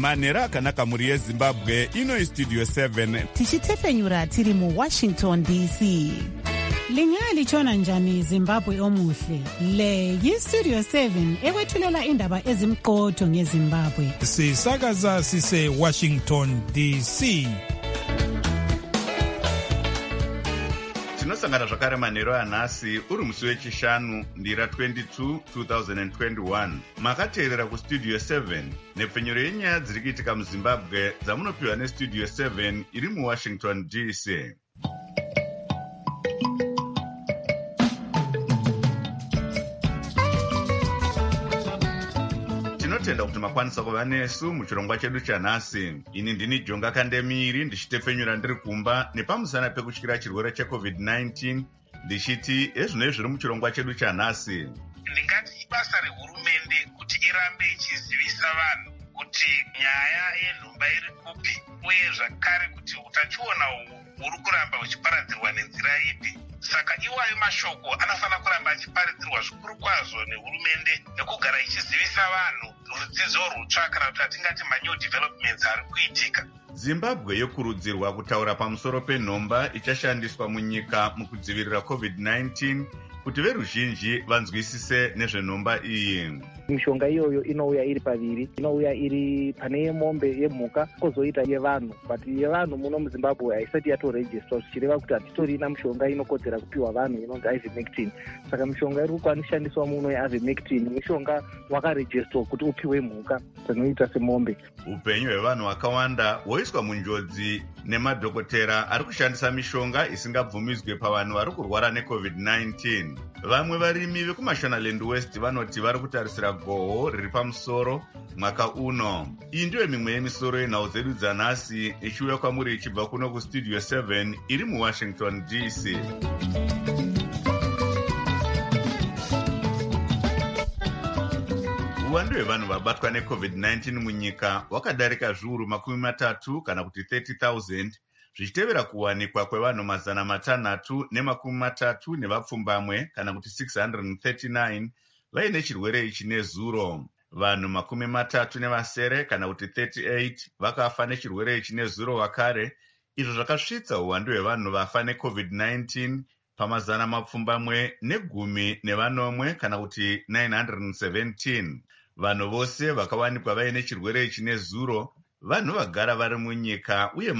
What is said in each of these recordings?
manhero akanaka mhuri yezimbabwe. Ino istudio 7 tichitefenyura tiri muWashington DC. Lingalitshona njani Zimbabwe omuhle? Le yistudio 7 ekwethulela indaba ezimqotho ngeZimbabwe. Sisakaza sise Washington DC. Tinosangana zvakare manhero anhasi uri musi wechishanu ndira 22 2021. Makateerera kustudio 7 nepfenyuro yenyaya dziri kuitika muZimbabwe dzamunopiwa nestudio 7 iri muWashington DC. Tinotenda kuti makwanisa kuva nesu muchirongwa chedu chanhasi. Ini ndini Jonga Kandemiri ndichitefenyura ndiri kumba nepamusana pekutyira chirwere cheCovid-19 ndichiti ezvino zviri muchirongwa chedu chanhasi. Ndingati ibasa rehurumende kuti irambe ichizivisa vanhu kuti nyaya yenhumba iri kupi uye zvakare kuti utachiona uri kuramba uchiparadzirwa nenzira ipi. Saka iwayo mashoko anofanira kuramba achiparadzirwa zvikuru kwazvo nehurumende nekugara ichizivisa vanhu rudzidzo rutsva kana kuti atingati manew developments ari kuitika. Zimbabwe yokurudzirwa kutaura pamusoro penhomba ichashandiswa munyika mukudzivirira COVID-19 kuti veruzhinji vanzwisise nezvenhomba iyi. Mishonga iyoyo inouya iri paviri, inouya iri pane yemombe yemhuka kozoita yevanhu, but yevanhu muno muZimbabwe haisati yatorejistwa, zvichireva kuti hatitorina mishonga inokodzera kupiwa vanhu inonzi ivermectin. Saka mishonga iri kushandiswa muno yeivermectin mishonga wakarejistwa kuti upiwe mhuka dzinoita semombe. Upenyu hwevanhu vakawanda hwoiswa munjodzi nemadhokotera ari kushandisa mishonga isingabvumidzwe pavanhu vari kurwara neCovid-19. Vamwe varimi vekuMashonaland West vanoti vari kutarisira goho riri pamusoro mwaka uno. Iyi ndiyo mimwe yemisoro yenhau dzedu dzanhasi ichiuya kwamuri ichibva kuno kustudio 7 iri muWashington DC. Uwandu hwevanhu vabatwa neCovid-19 munyika wakadarika zviuru 30 kana kuti 30,000 zvichitevera kuwanikwa kwevanhu 630 nevapfumbamwe kana kuti 639 vaine chirwere ichi nezuro. Vanhu 37 kana kuti 38 vakafa nechirwere ichi nezuro vakare, izvo zvakasvitsa uwandu hwevanhu vafa neCovid-19 pa10 nevanomwe kana kuti 917. Vanhu vose vakawanikwa vaine chirwere ichi nezuro vanhu vagara vari munyika uye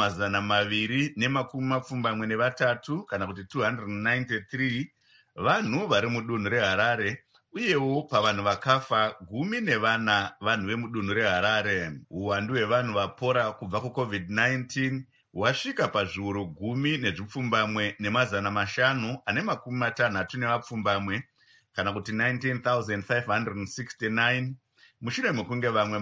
223 kana kuti 293 vanhu vari mudunhu reHarare, uyewo pavanhu vakafa 14 vanhu vemudunhu reHarare. Uwandu hwevanhu vapora kubva kuCovid-19 hwasvika pazviuru 10,560 nevapfumbamwe kana kuti 19,569 mushure mekunge vamwe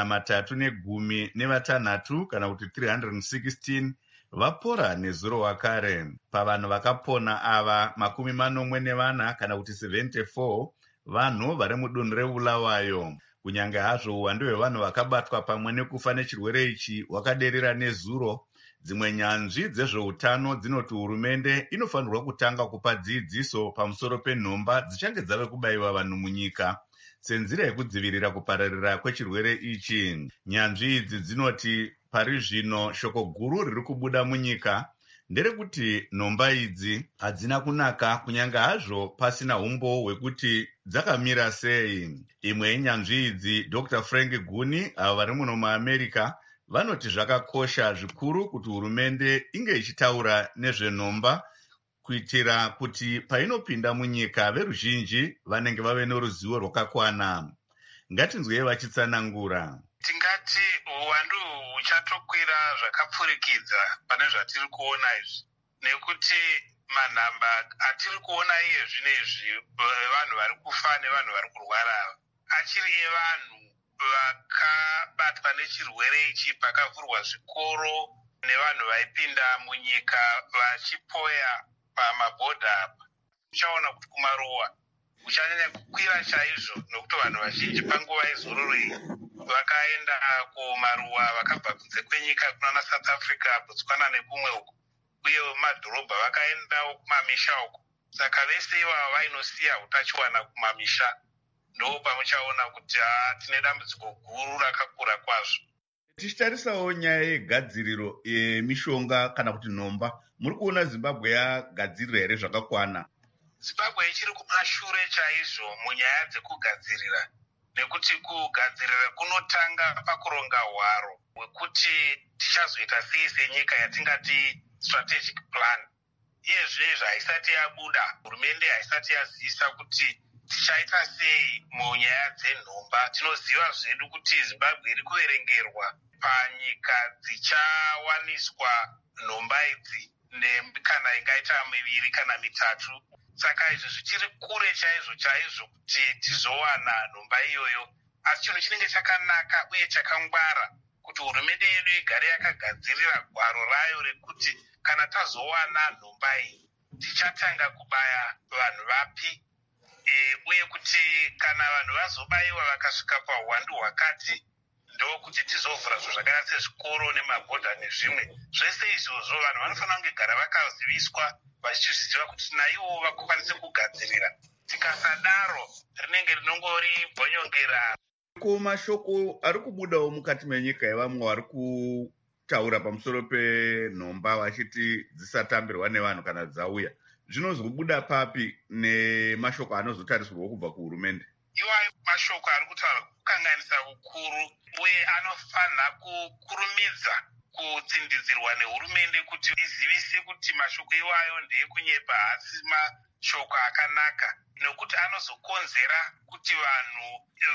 316 kana kuti 316 vapora nezuro wakare. Pavanhu vakapona ava 44 kana kuti 74 vanhu vari mudunhu reBulawayo. Kunyange hazvo uwandu hwevanhu vakabatwa pamwe nekufa nechirwere ichi hwakaderera nezuro, dzimwe nyanzvi dzezveutano dzinoti hurumende inofanirwa kutanga kupa dzidziso pamusoro penhomba dzichange dzave kubayiwa vanhu munyika senzira yekudzivirira kupararira kwechirwere ichi. Nyanzvi idzi dzinoti pari zvino shoko guru riri kubuda munyika nderekuti nhomba idzi hadzina kunaka kunyange hazvo pasina umbo hwekuti dzakamira sei. Imwe yenyanzvi idzi Dr. Frank Guni avo vari muno muAmerica vanoti zvakakosha zvikuru kuti hurumende inge ichitaura nezvenhomba kuitira kuti painopinda munyika veruzhinji vanenge vave neruzivo rwakakwana. Ngatinzwei vachitsanangura. Tingati uwandu huchatokwira zvakapfurikidza pane zvatiri kuona izvi, nekuti manhamba atiri kuona iye zvino izvi vanhu vari kufa nevanhu vari kurwara achiri evanhu vakabatwa nechirwere ichi pakavhurwa zvikoro nevanhu vaipinda munyika vachipoya pamabhodha apa. Uchaona kuti kumaruwa uchanyanya kukwira chaizvo nokuti vanhu vazhinji panguva yezororo iyi vakaenda kumaruwa vakabva kunze kwenyika kunana South Africa, Botswana nekumwe uko, uye madhorobha vakaendawo kumamisha uko. Saka vese ivava vainosiya utachiwana kumamisha. Ndo pamuchaona kuti tine dambudziko guru rakakura kwazvo. Tichitarisawo nyaya yegadziriro yemishonga kana kuti nhomba, muri kuona Zimbabwe yagadzirira here zvakakwana? Zimbabwe ichiri kumashure chaizvo munyaya dzekugadzirira, nekuti kugadzirira kunotanga pakuronga hwaro hwekuti tichazoita sei senyika yatingati strategic plan. Iyezvezvo haisati yabuda, hurumende haisati yazivisa kuti tichaita sei munyaya dzenhomba. Tinoziva zvedu kuti Zimbabwe iri kuverengerwa panyika dzichawaniswa nhomba idzi kana ingaita 2 kana 3. Saka izvi zvichiri kure chaizvo kuti tizowana nhomba iyoyo. Asi chinhu chinenge chakanaka uye chakangwara kuti hurumende yedu igare yakagadzirira gwaro rayo rekuti kana tazowana nhomba iyi tichatanga kubaya vanhu vapi, uye kuti kana vanhu vazobayiwa vakasvika pauwandu hwakati ndokuti tizovhura zvo zvakaita sezvikoro nemabhodha nezvimwe. Zvese izvozvo vanhu vanofanira kugara vakaziviswa vachizviziva kuti naivo vakwanise kugadzirira. Tikasadaro rinenge rinongori bhonyongera. Ko mashoko ari kubudawo mukati menyika yevamwe vari kutaura pamusoro penhomba vachiti dzisatambirwa nevanhu kana dzauya, zvinozobuda papi nemashoko anozotarisirwa kubva kuhurumende? Iwayo mashoko ari kutaura kukanganisa ukuru uye anofanira kukurumidza kutsindidzirwa nehurumende kuti izivise kuti mashoko iwayo ndeekunyepa, hasi mashoko akanaka, nokuti anozokonzera kuti vanhu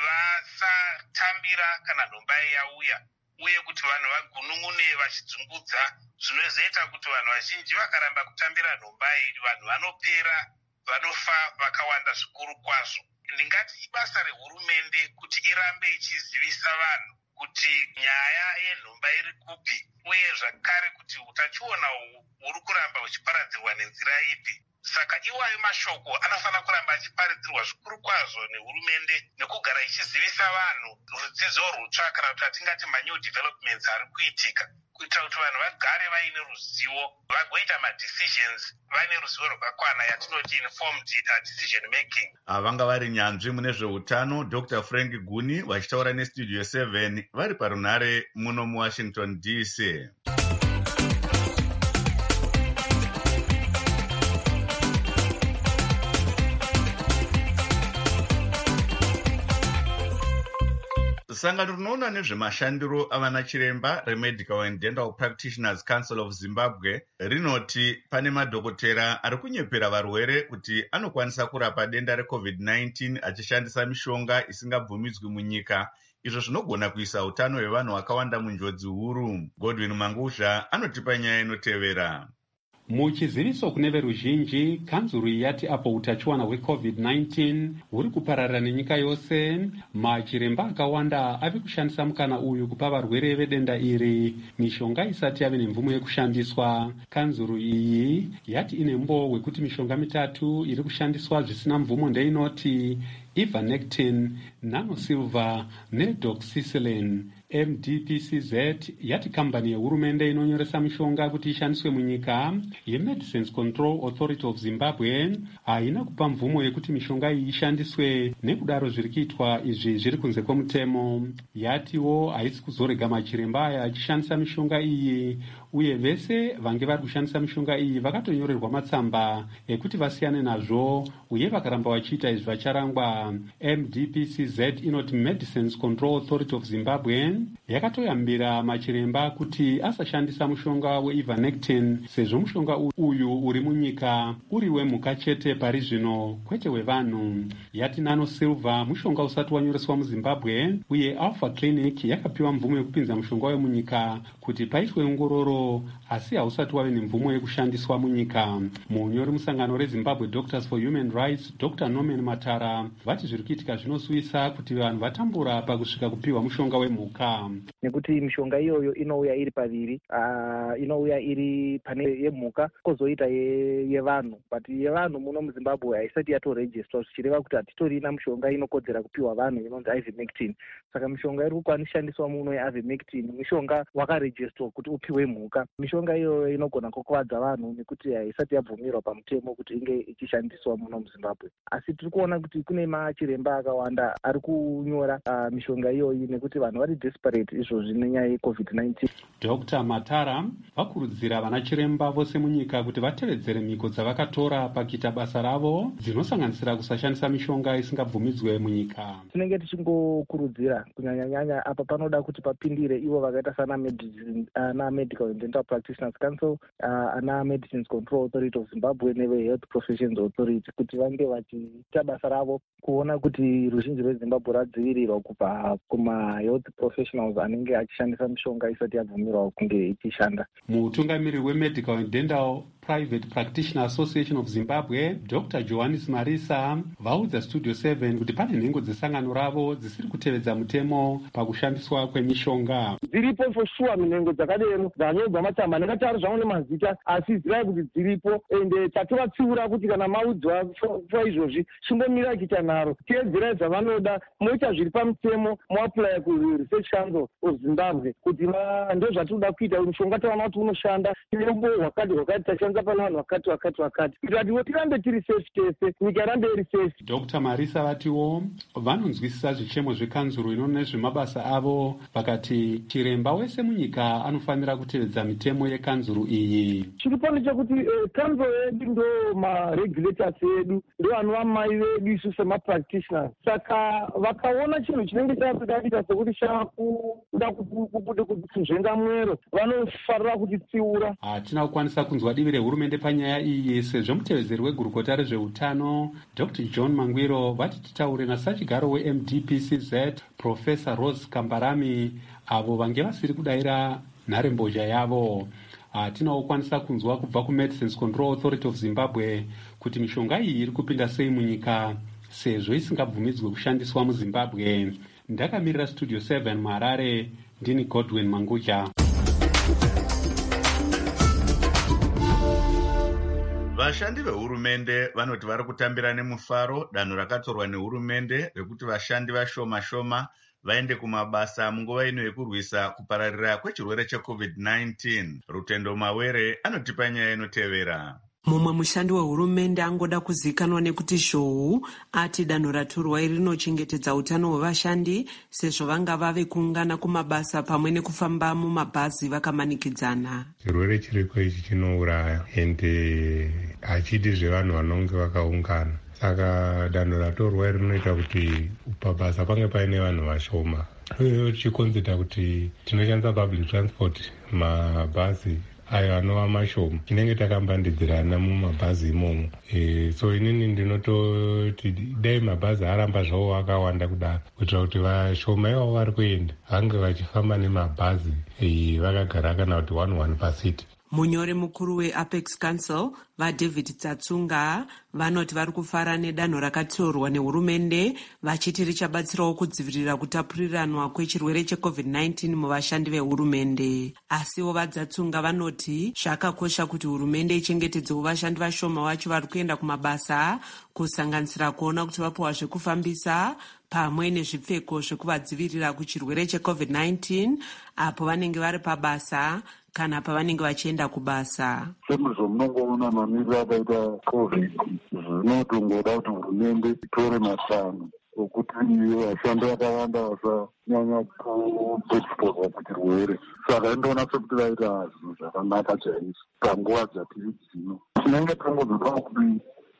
vasatambira kana nhomba yauya, uye kuti vanhu vagunun'une vachidzungudza, zvinozoita kuti vanhu vazhinji vakaramba kutambira nhomba iyi vanhu vanopera, vanofa vakawanda zvikuru kwazvo. Ndingati ibasa rehurumende kuti irambe ichizivisa vanhu kuti nyaya yenhomba iri kupi, uye zvakare kuti utachiona huri kuramba huchiparadzirwa nenzira ipi. Saka iwayo mashoko anofanira kuramba achiparidzirwa zvikuru kwazvo nehurumende, nekugara ichizivisa vanhu rudzidzo rutsva kana kuti atingati manew developments ari kuitika, kuitira kuti vanhu vagare vaine ruzivo, vagoita madecisions vaine ruzivo rwakakwana, yatinoti informed decision making. Vanga vari nyanzvi mune zveutano Dr. Frank Guni vachitaura nestudio 7 vari parunhare muno muWashington DC. Sangano rinoona nezvemashandiro avana chiremba reMedical and Dental Practitioners Council of Zimbabwe rinoti pane madhokotera ari kunyepera varwere kuti anokwanisa kurapa denda reCovid-19 achishandisa mishonga isingabvumidzwi munyika, izvo zvinogona kuisa utano hwevanhu vakawanda munjodzi huru. Godwin Mangusha anotipa nyaya inotevera. Muchiziviso kune veruzhinji, kanzuru yati apo utachiwana hweCovid-19 huri kupararira nenyika yose, machiremba akawanda ave kushandisa mukana uyu kupa varwere vedenda iri mishonga isati yave nemvumo yekushandiswa. Kanzuru iyi yati ine mbo hwekuti mishonga 3 iri kushandiswa zvisina mvumo ndeinoti Ivermectin, Nanosilver nedoxycycline. MDPCZ yati kambani yehurumende inonyoresa mishonga kuti ishandiswe munyika yeMedicines Control Authority of Zimbabwe haina kupa mvumo yekuti mishonga iyi ishandiswe, nekudaro zviri kuitwa izvi zviri kunze kwemutemo. Yatiwo haisi kuzorega machiremba aya achishandisa mishonga iyi, uye vese vange vari kushandisa mishonga iyi vakatonyorerwa matsamba ekuti vasiyane nazvo, uye vakaramba vachiita izvi vacharangwa. MDPCZ inoti Medicines Control Authority of Zimbabwe yakatoyambira machiremba kuti asashandisa mushonga weIvermectin sezvo mushonga uyu uri munyika uri wemhuka chete pari zvino, kwete wevanhu. Yati Nanosilver mushonga usati wanyoreswa muZimbabwe, uye Alpha Clinic yakapiwa mvumo yekupinza mushonga wemunyika kuti paitwe ongororo, asi hausati wave nemvumo yekushandiswa munyika. Munyori musangano reZimbabwe Doctors for Human Rights Dr. Norman Matara vati zviri kuitika zvinosuwisa kuti vanhu vatambura pakusvika kupiwa mushonga wemhuka. Nekuti mishonga iyoyo inouya iri paviri, inouya iri pane yemhuka kozoita yevanhu, but yevanhu muno muZimbabwe haisati yatorejistwa, zvichireva kuti hatitorina mishonga inokodzera kupiwa vanhu inonzi Ivermectin. Saka mishonga iri kushandiswa muno yeIvermectin mishonga wakarejistwa kuti upiwe mhuka. yemhuka. Mishonga iyoyo inogona kukuvadza vanhu nekuti haisati yabvumirwa pamutemo kuti inge ichishandiswa muno muZimbabwe. Asi tiri kuona kuti kune machiremba akawanda ari kunyora mishonga iyoyi nekuti vanhu vari desperate izvozvi nenyaya yeCovid-19. Dr. Matara vakurudzira vanachiremba vose munyika kuti vatevedzere mhiko dzavakatora pakuita basa ravo dzinosanganisira kusashandisa mishonga isingabvumidzwe munyika. Tinenge tichingokurudzira kunyanya-nyanya apa panoda kuti papindire ivo vakaita sana Medical and Dental Practitioners Council, ana Medicines Control Authority of Zimbabwe neve Health Professions Authority kuti vange vachiita basa ravo kuona kuti ruzhinji rweZimbabwe radzivirirwa kubva kuma-health professionals anenge achishandisa mishonga isati yabvumirwa kunge ichishanda. Mutungamiriri weMedical and Dental Private Practitioner Association of Zimbabwe, Dr. Johannes Marisa, vaudza Studio 7 kuti pane nhengo dzesangano ravo dzisiri kutevedza mutemo pakushandiswa kwemishonga. Dziripo for sure minhengo dzakadero dzanyorwa matsamba nekataro zvawo nemazita, asi zirai kuti dziripo ende tatovatsiura kuti kana maudzwa izvozvi chimbomira kuita nharo teedzerai zvavanoda moita zviri pamutemo moapply kuResearch Council of Zimbabwe kuti ndozvatinoda kuita mushonga taona kuti unoshanda neumbo hwakati tachanza pana vanhu vakati kuti atiwo tirambe tiri safe tese nyika irambe iri safe. Dr. Marisa vatiwo vanonzwisisa zvichemo zvekanzuro inoona nezvemabasa avo vakati chiremba wese munyika anofanira kutevedza mitemo yekanzuro iyi. Chiri pano chekuti kanzuro yedu ndo maregulators edu ndo anova mai vedu isu semapractitioners, saka vakaona chinhu chinenge chakudaita sekuti chakuda kuzvenga mwero vanofarira kutitsiura. Hatina kukwanisa kunzwa divi rehurumende panyaya iyi sezvo mutevedzeri wegurukota rezveutano Dr. John Mangwiro vati titaure nasachigaro weMDPCZ Professor Rose Kambarami avo vange vasiri kudayira nharembozha yavo. Hatina kukwanisa kunzwa kubva kuMedicines Control Authority of Zimbabwe kuti mishonga iyi iri kupinda sei munyika sezvo isingabvumidzwe kushandiswa muZimbabwe. Ndakamirira Studio 7 muHarare, ndini Godwin Manguja. Vashandi vehurumende vanoti vari kutambira nemufaro danho rakatorwa nehurumende rekuti vashandi vashoma-shoma vaende kumabasa munguva ino yekurwisa kupararira kwechirwere cheCovid-19. Rutendo Mawere anotipa nyaya inotevera. Mumwe mushandi wehurumende angoda kuzikanwa nekuti zhou ati danho ratorwa iri rinochengetedza utano hwevashandi sezvo vanga vave kuungana kumabasa pamwe nekufamba mumabhazi vakamanikidzana. Chirwere chiriko ichi chinouraya ende hachidi zvevanhu vanonge vakaungana. Saka danho ratorwa iri rinoita kuti pabasa pange paine vanhu vashoma. Uyewo chikonzeta kuti tinoshandisa public transport, mabhazi ayo anova mashoma tinenge takambandidzirana mumabhazi imomo. So inini ndinototi dai mabhazi aramba zvawo akawanda kudaro kuitira kuti vashoma ivavo vari kuenda vange vachifamba nemabhazi vakagara kana kuti 1 pasiti. Munyori mukuru weApex Council vaDavid Tsatsunga vanoti vari kufara nedanho rakatorwa nehurumende vachiti richabatsirawo kudzivirira kutapuriranwa kwechirwere cheCovid-19 muvashandi vehurumende. Asiwo vaDzatsunga vanoti zvakakosha kuti hurumende ichengetedzewo vashandi vashoma vacho vari kuenda kumabasa kusanganisira kuona kuti vapiwa zvekufambisa pamwe nezvipfeko zvekuvadzivirira kuchirwere cheCovid-19 apo vanenge vari pabasa kana pavanenge vachienda kubasa. Semizvo munongoona mamiriro akaita COVID zvinotongoda kuti hurumende itore matanho okuti vashandi vakawanda vasanyanya kuexposa kuchirwere. Saka indoona sekuti vaita zvinhu zvakanaka chaizvo panguva dzatiri dzino. Tinenge tangozoda kuti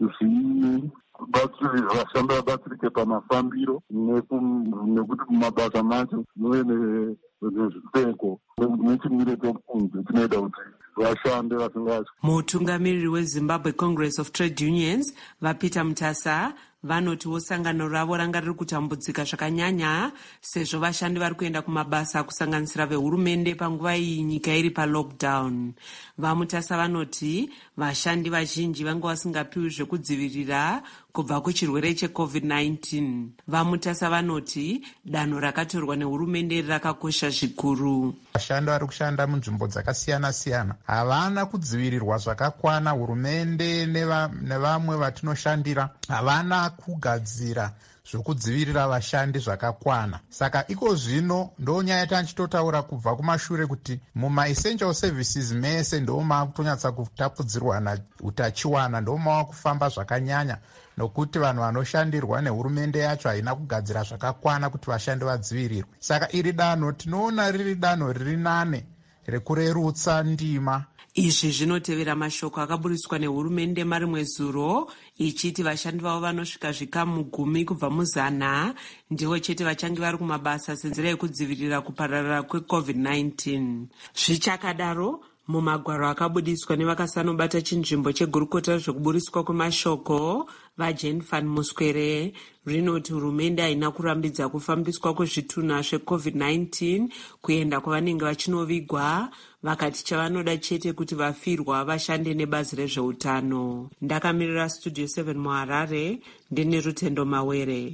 vashandi vabatsirike pamafambiro nekuti mumabasa macho muve nezvipfeko nechimiro chokunze chinoita kuti vashande vasingatyi. Mutungamiriri weZimbabwe Congress of Trade Unions vaPeter Mutasa vanotiwo sangano ravo ranga riri kutambudzika zvakanyanya sezvo vashandi vari kuenda kumabasa kusanganisira vehurumende panguva iyi nyika iri palockdown. VaMutasa vanoti vashandi vazhinji vanga vasingapiwi zvekudzivirira kubva kuchirwere cheCovid-19. VaMutasa vanoti danho rakatorwa nehurumende rakakosha zvikuru. Vashandi vari kushanda munzvimbo dzakasiyana-siyana havana kudzivirirwa zvakakwana. Hurumende nevamwe vatinoshandira havana kugadzira zvokudzivirira vashandi zvakakwana. Saka iko zvino ndonyaya yatanichitotaura kubva kumashure kuti mumaessential services mese ndomavakutonyatsa kutapudzirwa utachiwana, ndomava kufamba zvakanyanya, nokuti vanhu vanoshandirwa nehurumende yacho haina kugadzira zvakakwana kuti vashandi vadzivirirwe. Saka iri danho tinoona riri danho riri nane rekurerutsa ndima. Izvi zvinotevera mashoko akaburiswa nehurumende marimwe zuro ichiti vashandi vavo vanosvika zvikamu 10 kubva muzana ndivo chete vachange vari kumabasa senzira yekudzivirira kupararira kweCovid-19. Zvichakadaro, mumagwaro akabudiswa nevakasanobata chinzvimbo chegurukota zvekuburiswa kwemashoko vaJane van Muskwere rinoti hurumende haina kurambidza kufambiswa kwezvitunha zveCovid-19 kuenda kwavanenge vachinovigwa, vakati chavanoda chete kuti vafirwa vashande nebazi rezveutano. Ndakamirira Studio 7 muHarare, ndine Rutendo Mawere.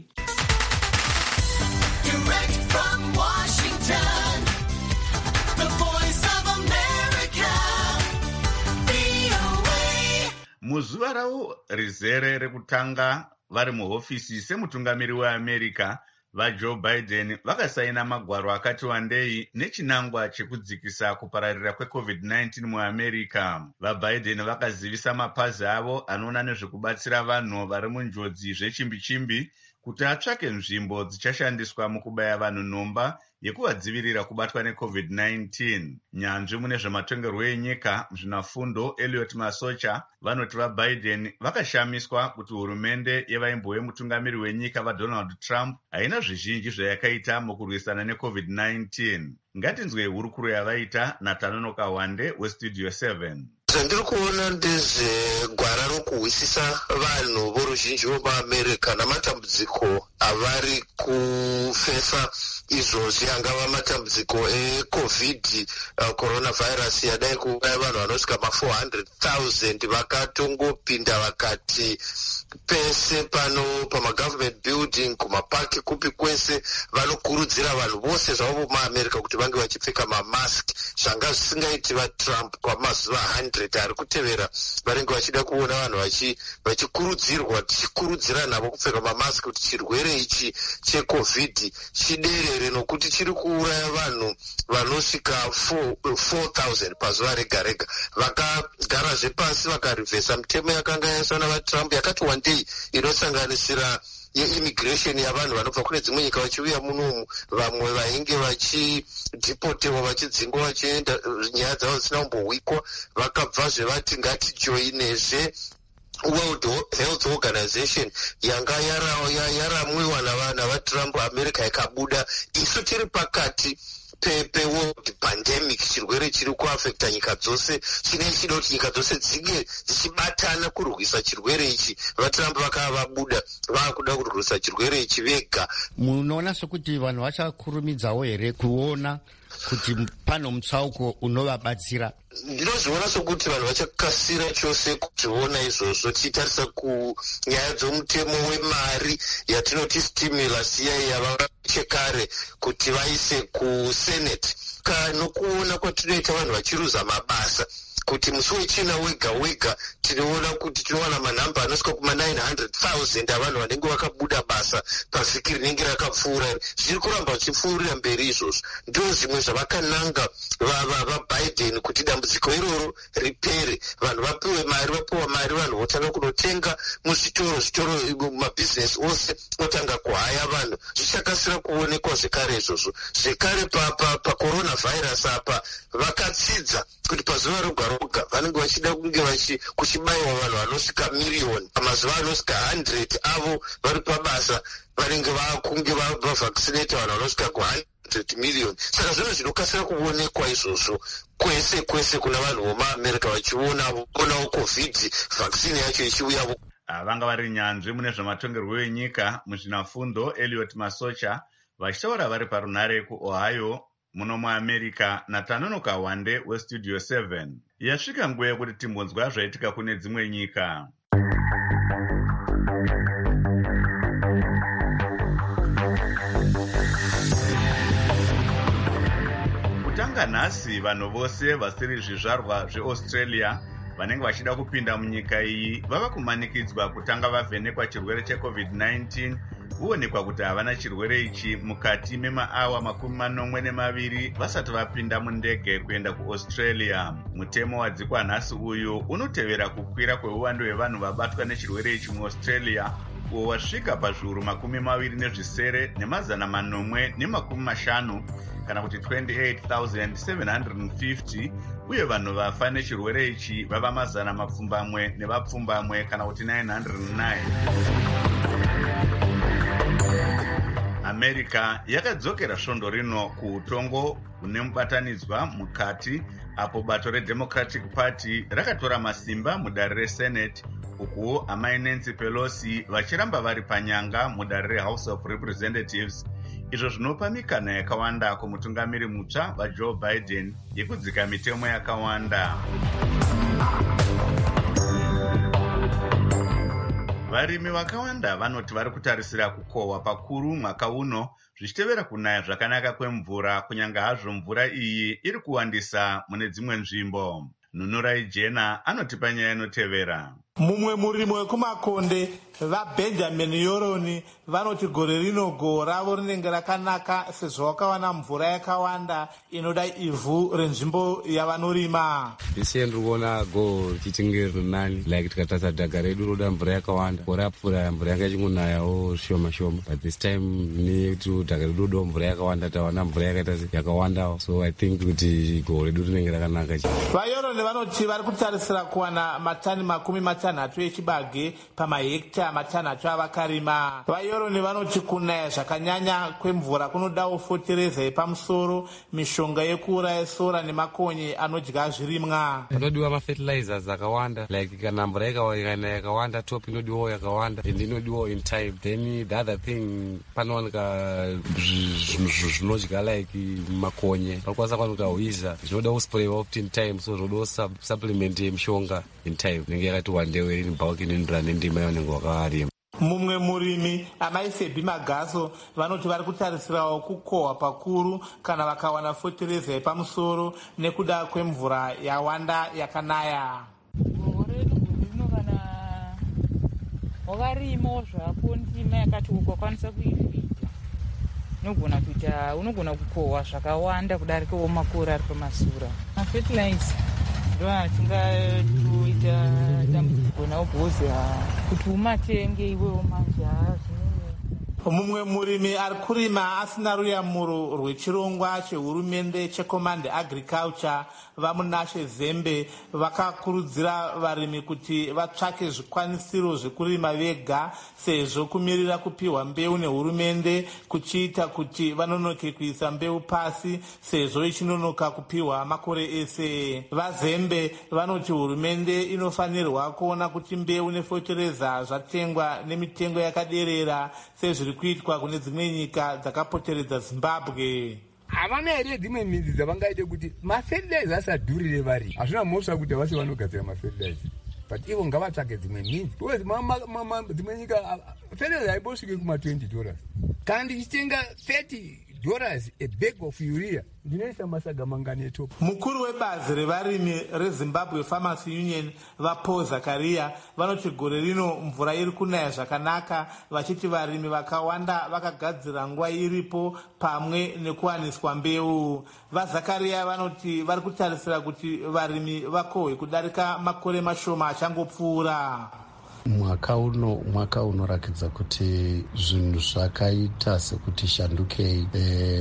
Muzuva ravo rizere rekutanga vari muhofisi semutungamiri weAmerica, vaJoe Biden vakasaina magwaro akati wandei nechinangwa chekudzikisa kupararira kweCovid-19 muAmerica. VaBiden vakazivisa mapazi avo anoona nezvekubatsira vanhu vari munjodzi zvechimbi-chimbi kuti atsvake nzvimbo dzichashandiswa mukubaya vanhu nhomba yekuvadzivirira kubatwa neCovid-19. Nyanzvi mune zvematongerwo enyika muzvinafundo Elliot Masocha vanoti vaBiden vakashamiswa kuti hurumende yevaimbowe mutungamiri wenyika vaDonald Trump haina zvizhinji zvayakaita mukurwisana neCovid-19. Ngatinzwe hurukuro yavaita naTanonoka Wande weStudio 7. Zvandiri kuona ndezvegwara rokuhwisisa vanhu voruzhinji vomuAmerica namatambudziko avari kufesa izvozvi, angava matambudziko eCovid coronavirus yadai kuuraya vanhu vanosvika ma400,000. Vakatongopinda vakati pese pano pamagovernment building, kumapaki, kupi kwese vanokurudzira vanhu vose zvavo vomuAmerica kuti vange vachipfeka mamask, zvanga zvisingaiti vaTrump kwamazuva 100 ari kutevera. Vanenge vachida kuona vanhu vachikurudzirwa, tichikurudzira navo kupfeka mamask kuti chirwere ichi cheCovid chiderere, nokuti chiri kuuraya vanhu vanosvika 4,000 pazuva rega rega. Vakagarazve pasi vakarivhesa mitemo yakanga yaiswa navaTrump yakati wandei, inosanganisira yeimmigration yavanhu vanobva kune dzimwe nyika vachiuya munomu, vamwe vainge vachidhipotewa vachidzingwa vachienda nyaya dzavo dzisina kumbohwikwa. Vakabvazve vati ngatijoinezve World Health Organization yanga yaramwiwa navaTrump. America ikabuda. Isu tiri pakati peworld pandemic, chirwere chiri kuafekta nyika dzose, chinenge chida kuti nyika dzose dzinge dzichibatana kurwisa chirwere ichi. VaTrump vakava vabuda, vakuda kurwisa chirwere ichi vega. Munoona sekuti vanhu vachakurumidzawo here kuona kuti pano mutsauko unovabatsira? Ndinozviona sokuti vanhu vachakasira chose kuzviona izvozvo, tichitarisa kunyaya dzomutemo wemari yatinoti stimulus yavachekare kuti vaise kuSenate, nokuona kwatinoita vanhu vachiruza mabasa, kuti musi wechina wega wega tinoona kuti tinowana manhamba anosvika kuma900,000 avanhu vanenge vakabuda basa pavhiki rinenge rakapfuura. Zviri kuramba zvichipfuurira mberi izvozvo. Ndiro zvimwe zvavakananga vaBiden kuti dambudziko iroro ripere, vanhu vapiwe mari, vapiwa mari, vanhu votanga kunotenga muzvitoro, mabhizinesi ose otanga kuhaya vanhu. Zvichakasira kuonekwa zvekare izvozvo. Zvekare pacoronavirus apa vakatsidza kuti pazuva roga roga vanenge vachida kunge kuchibayiwa vanhu vanosvika miriyoni, pamazuva anosvika 100 avo vari pabasa vanenge vakunge vavhaccinata vanhu vanosvika ku100 million. Saka zvinhu zvinokasira kuonekwa izvozvo kwese kwese kuna vanhu vomuAmerica vachionawo COVID vaccine yacho ichiuya. Vanga vari nyanzvi mune zvematongerwo enyika muzvinafundo Elliot Masocha vachitaura vari parunare kuOhio muno muAmerica naTanonoka Wande weStudio 7. Yasvika nguva yekuti timbonzwa zvaitika kune dzimwe nyika. Kutanga nhasi vanhu vose vasiri zvizvarwa zveAustralia vanenge vachida kupinda munyika iyi vava kumanikidzwa kutanga vavhenekwa chirwere cheCovid-19 huonekwa kuti havana chirwere ichi mukati memaawa 42 vasati vapinda mundege kuenda kuAustralia. Mutemo wadzikwa nhasi uyu unotevera kukwira kweuwandu hwevanhu vabatwa nechirwere ichi muAustralia uwo wasvika pazviuru 27 nemazana 450 kana kuti 28,750, uye vanhu vafa nechirwere ichi vava mazana mapfumbamwe nevapfumbamwe kana kuti 909. America yakadzokera svondo rino kuutongo hune mubatanidzwa mukati apo bato reDemocratic Party rakatora masimba mudare reSenate, uku amai Nancy Pelosi vachiramba vari panyanga mudare reHouse of Representatives. Izvo zvinopa mikana yakawanda kumutungamiri mutsva vaJoe Biden yekudzika mitemo yakawanda. Varimi vakawanda vanoti vari kutarisira kukohwa pakuru mwaka uno zvichitevera kunaya zvakanaka kwemvura, kunyanga hazvo mvura iyi iri kuwandisa mune dzimwe nzvimbo. Nunurai Jena anotipa nyaya inotevera. Mumwe murimi wekumakonde vaBenjamin Yoroni vanoti gore rino gohwo ravo rinenge rakanaka sezvo vakawana mvura yakawanda inoda ivhu renzvimbo yavanorima. Ise ndiri kuona gohwo richichinge riri nani, like tikatarisa dhaga redu roda mvura yakawanda. Gore apfuura mvura yanga ichingonayawo shoma shoma, but this time nekuti dhaga redu rodawo mvura yakawanda tawana mvura yakaita yakawandawo, so I think kuti gohwo redu rinenge rakanaka. VaYoroni vanoti vari kutarisira kuwana matani 60 echibage pamahekta 5 avakarima. VaYoroni vanoti kunaya zvakanyanya kwemvura kunodawo fotereza yepamusoro, mishonga yekuuraya sora nemakonye anodya zvirimwa. Panodiwa mafertilizers akawanda, like kana mvura ikawana yakawanda top inodiwawo yakawanda and inodiwawo in time. Then the other thing panowanika zvinodya like makonye, panokwanisa kwanika hwiza zvinoda kusprayiwa in time, so zvodawo supplement yemishonga in time inenge yakati wandewe iri bulk inoenderana nendima yavanenge vakarima. Mumwe murimi amai Sebi Magaso vanoti vari kutarisirawo kukohwa pakuru kana vakawana fotereza yepamusoro nekuda kwemvura yawanda yakanaya. Gohwo redu rino kana wakarimawo zvako ndima yakati ukakwanisa kuivhita unogona kukohwa zvakawanda kudarikawo makore ari pamasura. Mafertilizer ndo atingatoita dambudziko nawo bhozi kuti umatenge iwewo manje. Mumwe murimi ari kurima asina ruyamuro rwechirongwa chehurumende cheCommand Agriculture vamunashe Zembe vakakurudzira varimi kuti vatsvake zvikwanisiro zvekurima vega sezvo kumirira kupiwa mbeu nehurumende kuchiita kuti vanonoke kuisa mbeu pasi sezvo ichinonoka kupiwa makore ese. VaZembe vanoti hurumende inofanirwa kuona kuti mbeu nefotereza zvatengwa nemitengo yakaderera sezviri kuitwa kune dzimwe nyika dzakapoteredza Zimbabwe. Havana here dzimwe midzi dzavangaite kuti mafertilizer asadhurire vari. Hazvina mhosva kuti havasi vanogadzira mafertilizer, but ivo ngavatsvake dzimwe midzi. Because dzimwe nyika fertilizer haibosvike kuma$20. Kana ndichitenga $30 a bag of urea ndinoisa masaga mangani etopu. Mukuru webazi revarimi reZimbabwe Farmers Union vaPaul Zakaria vanoti gore rino mvura iri kunaya zvakanaka, vachiti varimi vakawanda vakagadzira nguva iripo pamwe nekuwaniswa mbeu. VaZakaria vanoti vari kutarisira kuti varimi vakohwe kudarika makore mashoma achangopfuura. Mwaka unorakidza kuti zvinhu zvakaita sekuti shandukei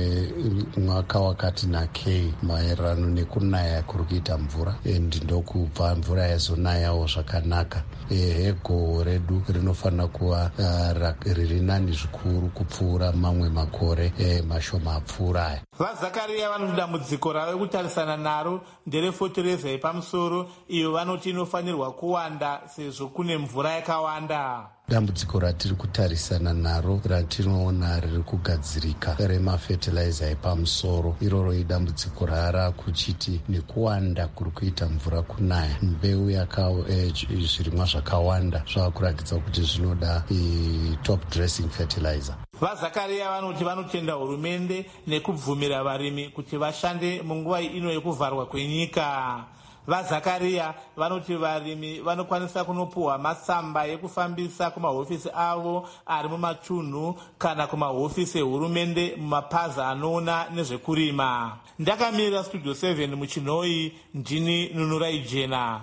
mwaka wakati nakei maererano nekunaya kuri kuita mvura, ndokubva mvura yazonayawo zvakanaka. Gohwo redu rinofanira kuva riri nani zvikuru kupfuura mamwe makore mashoma apfuura aya. VaZakaria vanoti dambudziko rave kutarisana naro nderefotereza yepamusoro, iyo vanoti inofanirwa kuwanda sezvo kune mvura yakawanda. Dambudziko ratiri kutarisana naro ratinoona riri kugadzirika remafertilizer epamusoro, iroro idambudziko rara kuchiti nekuwanda kuri kuita mvura kunaya, mbeu zvirimwa zvakawanda zvavakurakidza kuti zvinoda top dressing fertilizer. VaZakaria vanoti vanotenda hurumende nekubvumira varimi kuti vashande munguva ino yekuvharwa kwenyika. vazakariya vanoti varimi vanokwanisa kunopuhwa matsamba ekufambisa kumahofisi avo ari mumatunhu kana kumahofisi ehurumende mumapazi anoona nezvekurima. Ndakamirira studio 7 muchinhoi, ndini Nunurai Jena.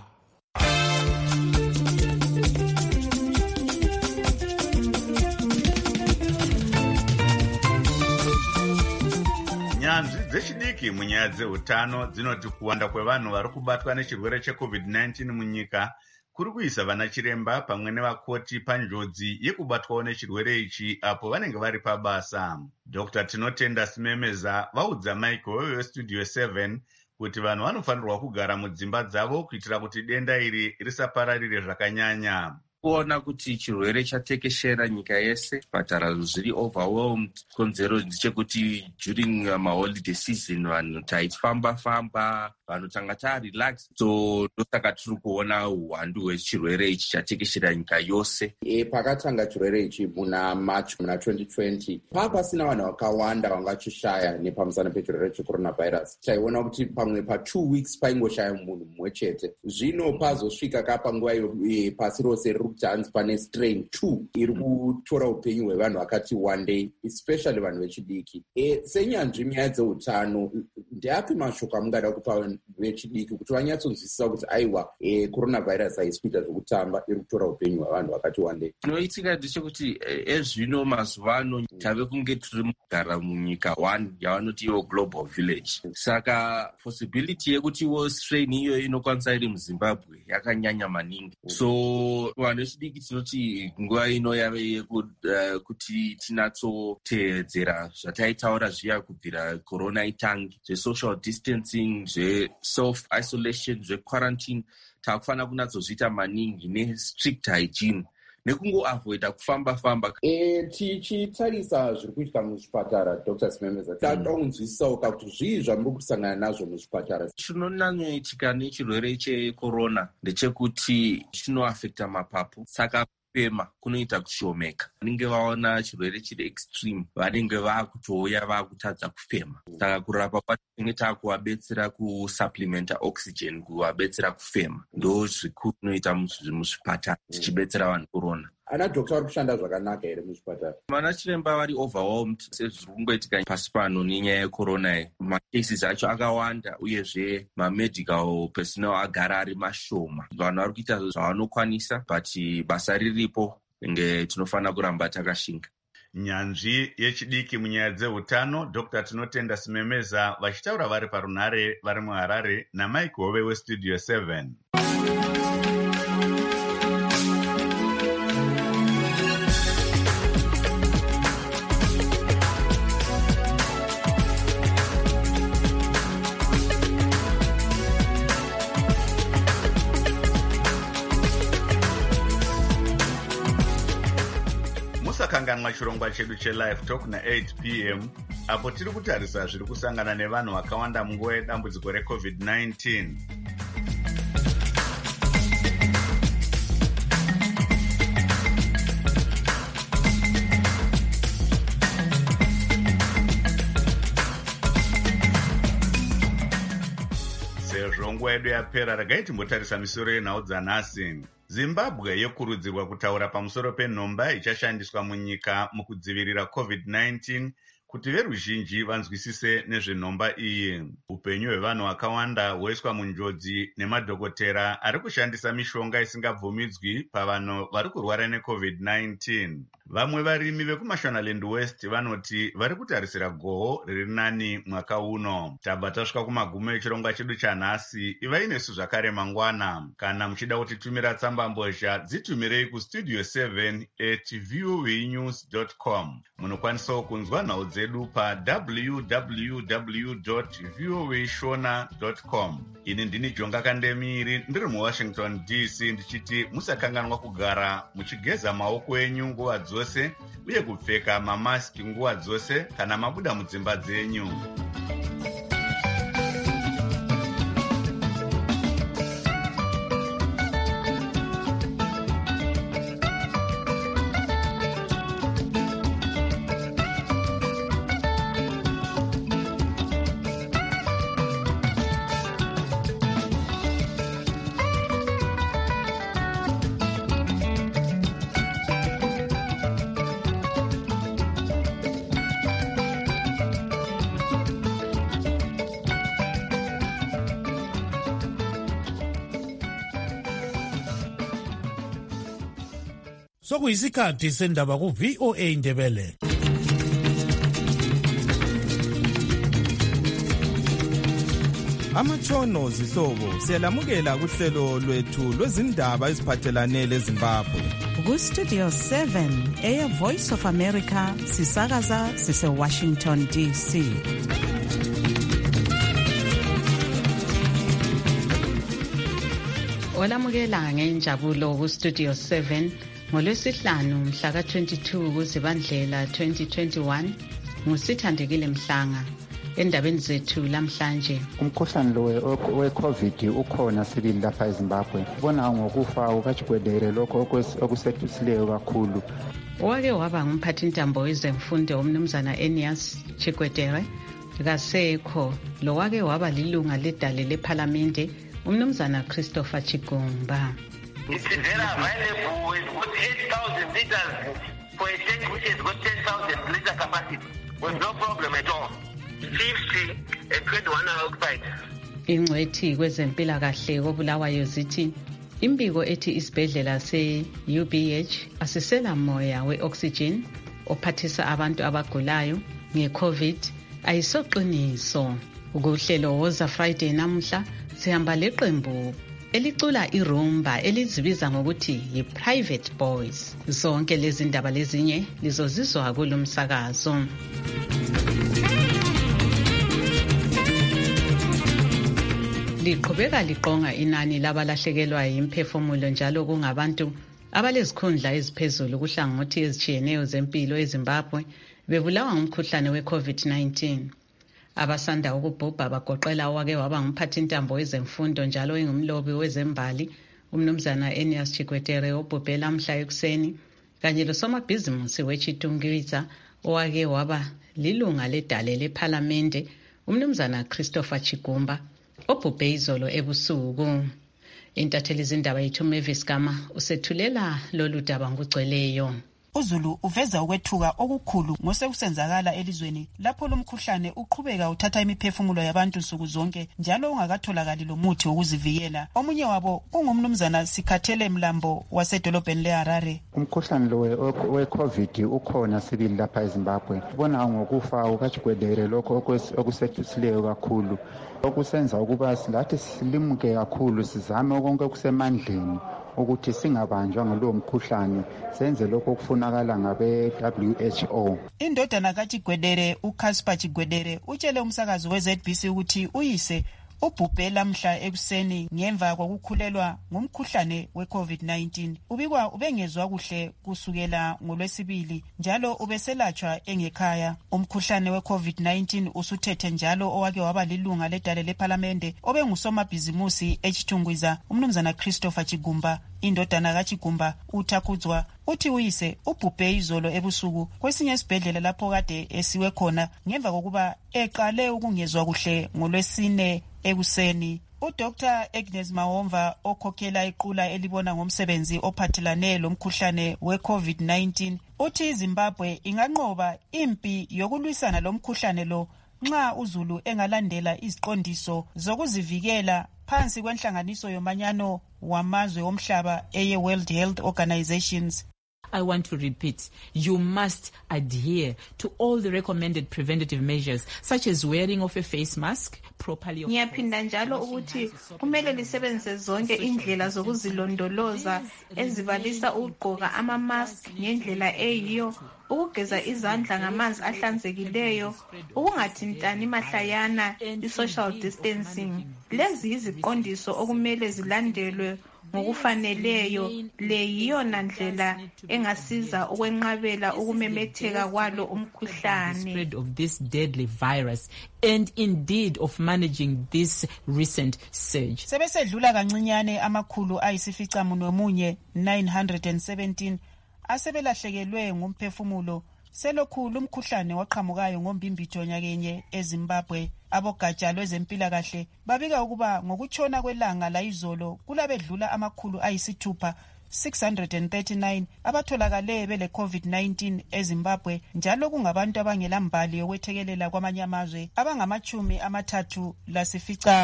Nyanzvi dzechidiki munyaya dzeutano dzinoti kuwanda kwevanhu vari kubatwa nechirwere cheCovid-19 munyika kuri kuisa vana chiremba pamwe nevakoti panjodzi yekubatwawo nechirwere ichi apo vanenge vari pabasa. Dr. Tinotenda Simemeza vaudza Michael weStudio 7 kuti vanhu vanofanirwa kugara mudzimba dzavo kuitira kuti denda iri risapararire zvakanyanya. Kuona kuti chirwere chatekeshera nyika yese, zvipatara zviri overwhelmed. Konzero ndechekuti during maholiday season vanhu taifamba vanhu tanga tarelax, so ndosaka tiri kuona uwandu hwechirwere ichi chatekeshera nyika yose. Pakatanga chirwere ichi muna March muna 2020 pasina vanhu vakawanda vangachishaya nepamusana pechirwere checoronavirus. Taiona kuti pamwe pa2 weeks paingoshaya munhu mumwe chete. Zvino pazosvika kapanguva iyo pasi rose kuti hanzi pane strain 2 iri kutora upenyu hwevanhu vakati one day, especially vanhu vechidiki. Senyanzvi nyaya dzeutano, ndeapi mashoko amungada kupa vechidiki kuti vanyatsonzwisisa kuti aiwa coronavirus haisi kuita zvekutamba, iri kutora upenyu hwevanhu vakati one day? Chinoitika ndechekuti ezvino mazuva ano tave kunge tiri mugara munyika 1 yavanoti iwo global village. Saka possibility yekuti iwo strain iyo inokwanisa iri muZimbabwe yakanyanya maningi. So vanhu vechidiki tinoti nguva ino yave yekuti tinatsoteedzera zvataitaura zviya kubvira corona itangi, zvesocial distancing, zveself isolation, zvequarantine. Takufanira kunatsozviita maningi nestrict hygiene nekungoavoida kufamba. Tichitarisa zviri kuitika muzvipatara, Dr. Simemeza, tataunzwisisawo kuti zvii zvamuri kusangana nazvo muzvipatara? Chinonyanyoitika nechirwere checorona ndechekuti chinoafekta mapapu, saka kufema kunoita kushomeka. Vanenge vaona chirwere chiri extreme vanenge vakutouya vakutadza kufema, saka kurapa kwacho tinenge takuvabetsera kusupplementa oxygen, kuvabetsera kufema. Ndo zvikuru zvinoita muzvipatara tichibetsera vanhu corona. Ana dhokta vari kushanda zvakanaka here muzvipatara? Vana chiremba vari overwhelmed sezviri kungoitika pasi pano nenyaya yecorona. Macases acho akawanda uyezve mamedical personnel agara ari mashoma. Vanhu vari kuita zvavanokwanisa, but basa riripo nge tinofanira kuramba takashinga. Nyanzvi yechidiki munyaya dzeutano Dr. Tinotenda Simemeza vachitaura vari parunhare vari muHarare naMike Hove weStudio 7. Musakanganwa chirongwa chedu chelive talk na8 p.m. apo tiri kutarisa zviri kusangana nevanhu vakawanda munguva yedambudziko reCovid-19. Sezvo nguva yedu yapera, regai timbotarisa misoro yenhau dzanhasi. Zimbabwe yokurudzirwa kutaura pamusoro penhomba ichashandiswa munyika mukudzivirira COVID-19 kuti veruzhinji vanzwisise nezvenhomba iyi. Upenyu hwevanhu vakawanda hwoiswa munjodzi nemadhokotera ari kushandisa mishonga isingabvumidzwi pavanhu vari kurwara neCovid-19. Vamwe varimi vekuMashonaland West vanoti vari kutarisira goho riri nani mwaka uno. Tabva tasvika kumagumo echirongwa chedu chanhasi. Ivai nesu zvakare mangwana. Kana muchida kutitumira tsamba mbozha, dzitumirei kustudio 7@voanews.com. Munokwanisawo kunzwa nhau dzedu pa www.voashona.com. Ini ndini Jonga Kandemiri ndiri muWashington DC ndichiti musakanganwa kugara muchigeza maoko enyu nguva dzose uye kupfeka mamaski nguva dzose kana mabuda mudzimba dzenyu. Sokuyisikhathi sendaba ku VOA Ndebele. Amatshono zihlobo siyalamukela kuhlelo lwethu lwezindaba eziphathelane leZimbabwe. Ku Studio 7 Air Voice of America sisakaza sise Washington DC. Olamukela ngenjabulo ku Studio 7 ngolwesihlanu mhla ka-22 kuZibandlela 2021 ngusithandekile Mhlanga. Endabeni zethu lamhlanje, umkhuhlane lo we-COVID ukhona sibili lapha eZimbabwe. Ubona ngokufa kukaChikwedere lokho okusedusileyo kakhulu. Owake waba ngumphathintambo wezemfundo umnumzana Enias Chikwedere kasekho. Lo wake waba lilunga ledale lephalamende umnumzana Christopher Chigumba. It's very available with 8,000 liters for a tank which has got 10,000 liter capacity with no problem at all. 50 and 21 are occupied. Ingcwethi kwezempilakahle koBulawayo zithi imbiko ethi isibhedlela se-UBH asisela moya we-oxygen ophathisa abantu abagulayo nge-COVID ayisoqiniso. Ukuhlelo woza Friday namhla sihamba leqembu elicula irumba elizibiza ngokuthi yi-Private Boys. Zonke lezi ndaba lezinye lizozizwa kulomsakazo. Liqhubeka liqonga inani labalahlekelwa imphefumulo njalo kungabantu abalezikhundla eziphezulu kuhlangothi ezitshiyeneyo zempilo eZimbabwe bebulawa ngumkhuhlane we-COVID-19. Abasanda ukubhubha bagoqela owake waba ngumphathintambo wezemfundo njalo engumlobi wezembali umnumzana Enias Chikwedere obhubhela mhla ekuseni, kanye losomabhizimusi weChitungwiza owake waba lilunga ledale lephalamende umnumzana Christopher Chigumba obhubhe izolo ebusuku. Intatheli izindaba yethu Mavis Gama usethulela lolu daba ngugcweleyo. uZulu uveza ukwethuka okukhulu ngosekusenzakala elizweni lapho lomkhuhlane uqhubeka uthatha imiphefumulo yabantu nsuku zonke njalo ungakatholakali lomuthi wokuzivikela. Omunye wabo ungumnumzana Sikhathele Mlambo wasedolobheni leHarare. Umkhuhlane lo we-COVID ukhona sibili lapha eZimbabwe. Ubona ngokufa kukaChikwedere lokho okusedusileyo kakhulu, okusenza ukuba silathi silimuke kakhulu, sizame konke okusemandleni ukuthi singabanjwa ngalo mkhuhlane, senze lokho okufunakala ngabe WHO. Indodana kaChikwedere uCasper Chikwedere utshele umsakazi weZBC ukuthi uyise ubhubhe lamhla ekuseni ngemva kokukhulelwa ngumkhuhlane we-COVID-19. Ubikwa ubengezwa kuhle kusukela ngoLwesibili njalo ubeselatshwa engekhaya. Umkhuhlane we-COVID-19 usuthethe njalo owake waba lilunga ledale lephalamende obengusomabhizimusi eChitungwiza umnumzana Christopher Chigumba. Indodana kaChigumba uthakudzwa uthi uyise ubhubhe izolo ebusuku kwesinye isibhedlela lapho kade esiwe khona ngemva kokuba eqale ukungezwa kuhle ngoLwesine ekuseni. uDr Agnes Mawomva okhokhela iqula elibona ngomsebenzi ophathelane lomkhuhlane we-COVID-19 uthi iZimbabwe inganqoba impi yokulwisana lomkhuhlane lo nxa uZulu engalandela iziqondiso zokuzivikela phansi kwenhlanganiso yomanyano wamazwe omhlaba eye-World Health Organizations. I want to repeat, you must adhere to all the recommended preventative measures, such as wearing of a face mask, properly. Ngiyaphinda njalo ukuthi kumele lisebenzise zonke indlela zokuzilondoloza ezibalisa ukugqoka ama-mask ngendlela eyiyo, ukugeza izandla ngamanzi ahlanzekileyo, ukungathintani mahlayana, i-social distancing. Lezi iziqondiso okumele zilandelwe ngokufaneleyo. Le yiyona ndlela engasiza ukwenqabela ukumemetheka kwalo umkhuhlane. Spread of this deadly virus and indeed of managing this recent surge. Sebesedlula kancinyane amakhulu ayisificamunwemunye 917 asebelahlekelwe ngumphefumulo selokhu lumkhuhlane waqhamukayo ngombimbitho nyakenye eZimbabwe. Abogatsha lwezempilakahle babika ukuba ngokutshona kwelanga layizolo kulabedlula amakhulu ayisithupha 639 abatholakale bele COVID-19 eZimbabwe, njalo kungabantu abangelambali yokwethekelela kwamanye amazwe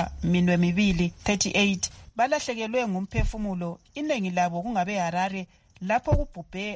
abangama-32 38 balahlekelwe ngumphefumulo. Inengi labo kungabe Harare lapho kubhubhe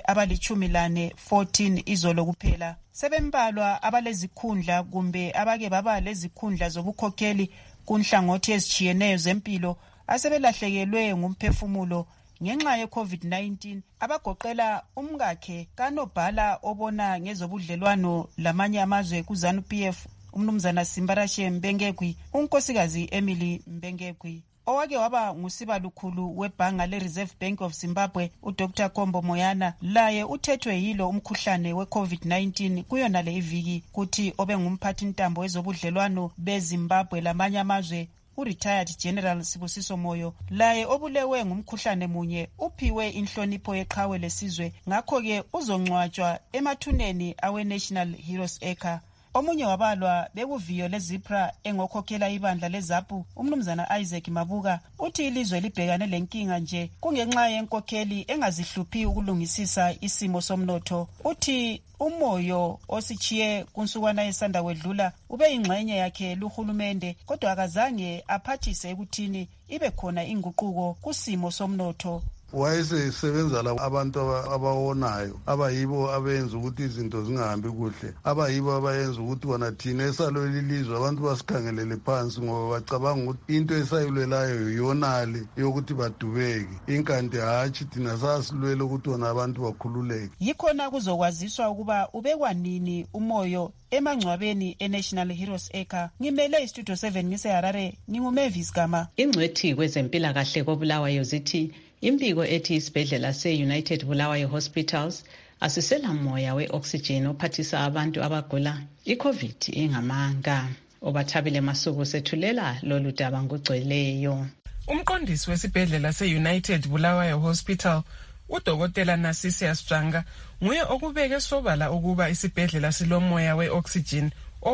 abali14 izolo kuphela. Sebembalwa abalezikhundla kumbe abake baba lezikhundla zobukhokheli kunhlangothi ezitshiyeneyo zempilo asebelahlekelwe ngumphefumulo ngenxa ye-COVID-19 abagoqela umkakhe kanobhala obona ngezobudlelwano lamanye amazwe kuZANU-PF umnumzana Simbarashe Mbengegwi, unkosikazi Emily Mbengegwi, owake waba ngusibalukhulu webhanga le-Reserve Bank of Zimbabwe uDr Kombo Moyana, laye uthethwe yilo umkhuhlane we-COVID-19 kuyona le iviki, kuthi obe ngumphathi ntambo wezobudlelwano beZimbabwe lamanye amazwe u-retired General Sibusiso Moyo, laye obulewe ngumkhuhlane munye uphiwe inhlonipho yeqhawe lesizwe, ngakho-ke uzongcwatshwa emathuneni awe-National Heroes Acre. Omunye wabalwa bekuviyo leZipra engokhokhela ibandla leZAPU umnumzana Isaac Mabuka uthi ilizwe libhekane lenkinga nje kungenxa yenkokheli engazihluphi ukulungisisa isimo somnotho. Uthi umoyo ositshiye kunsukwana esanda kwedlula ube ingxenye yakhe luhulumende, kodwa akazange aphathise ekuthini ibe khona inguquko kusimo somnotho. Wayesesebenza labo abantu abawonayo abayibo abenza ukuthi izinto zingahambi kuhle, abayibo abayenza ukuthi wona thina esalwela ilizwe abantu basikhangelele phansi ngoba bacabanga ukuthi into esayilwelayo yiyonale yokuthi badubeke, inkanti hatshi thina sasilwela ukuthi wona abantu bakhululeke. Yikhona kuzokwaziswa ukuba ubekwanini umoyo emangcwabeni eNational Heroes Acre. Ngimele iStudio 7 ngiseHarare, nginguMavis Gama. Ingcwethi kwezempilakahle koBulawayo zithi imbiko ethi isibhedlela se-United Bulawayo Hospitals asisela moya we-oxygen ophathisa abantu abagula i-COVID ingamanga. Obathabile Masuku sethulela lolu daba ngogcweleyo. Umqondisi wesibhedlela se-United Bulawayo Hospital uDokotela Narcissus Janga nguye okubeke sobala ukuba isibhedlela silomoya we-oxygen